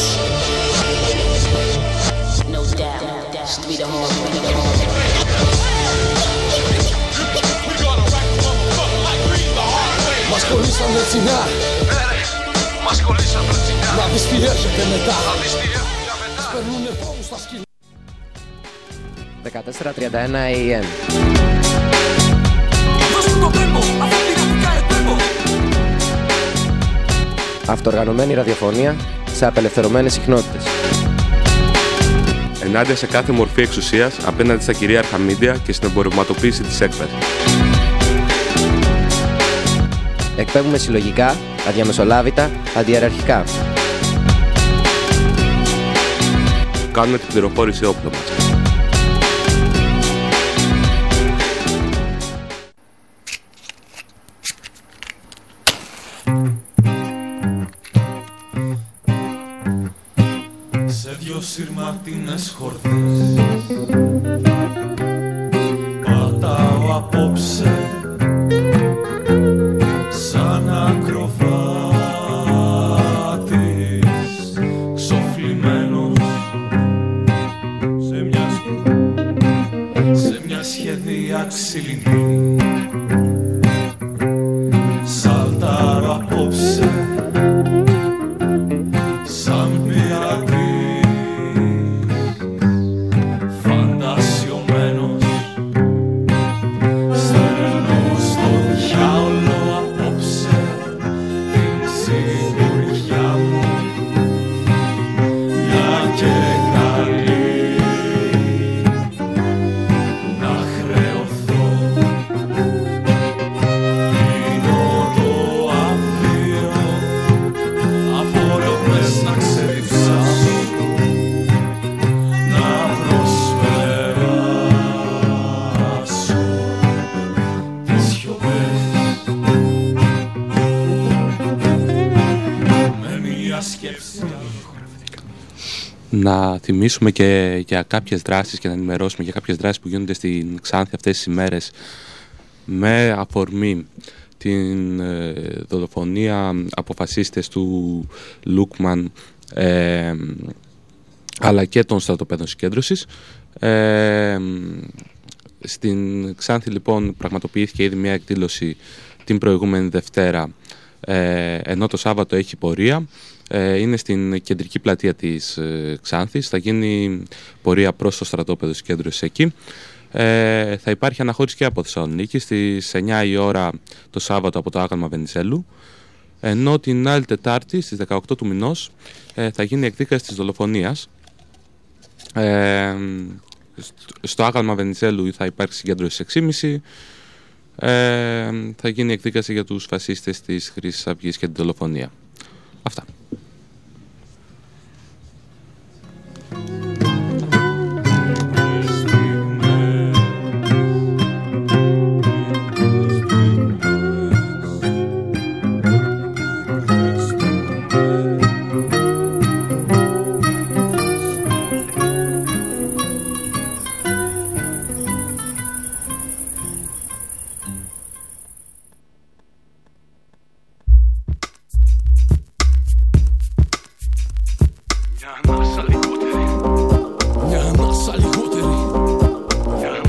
Μας κολλήσαν έτσι να Μας κολλήσαν έτσι να Να δεις τι έρχεται μετά. Περνούνε πόδους στα σκυλιά. δεκατέσσερα τριάντα ένα έι εμ. Αυτοοργανωμένη ραδιοφωνία σε απελευθερωμένες συχνότητες. Ενάντια σε κάθε μορφή εξουσίας απέναντι στα κυρίαρχα μίντια και στην εμπορευματοποίηση της έκφρασης. Εκπέμπουμε συλλογικά, αδιαμεσολάβητα, αντιεραρχικά. Κάνουμε την πληροφόρηση όπλο μας. Σε δυο σειρματίνες χορδές πατάω απόψε σαν ακροβάτης ξοφλημένος σε μια, σε μια σχεδία ξυλινή. Σαλτάρω απόψε σαν πειρατής. Να θυμίσουμε και για κάποιες δράσεις και να ενημερώσουμε για κάποιες δράσεις που γίνονται στην Ξάνθη αυτές τις ημέρες με αφορμή την ε, δολοφονία από φασίστες του Λούκμαν ε, αλλά και των στρατοπέδων συγκέντρωσης. Ε, στην Ξάνθη λοιπόν πραγματοποιήθηκε ήδη μια εκδήλωση την προηγούμενη Δευτέρα, ε, ενώ το Σάββατο έχει πορεία. Ε, είναι στην κεντρική πλατεία της ε, Ξάνθης. Θα γίνει πορεία προς το στρατόπεδο συγκέντρωσης εκεί. Ε, θα υπάρχει αναχώρηση και από Θεσσαλονίκη στις εννιά η ώρα το Σάββατο από το άγαλμα Βενιζέλου, ενώ την άλλη Τετάρτη στις δεκαοκτώ του μηνός ε, θα γίνει εκδίκαση της δολοφονίας. Ε, στο άγαλμα Βενιζέλου θα υπάρξει συγκέντρωση στις έξι και μισή. Ε, θα γίνει εκδίκαση για τους φασίστες της Χρυσής Αυγής και την δολοφονία. Αυτά. Να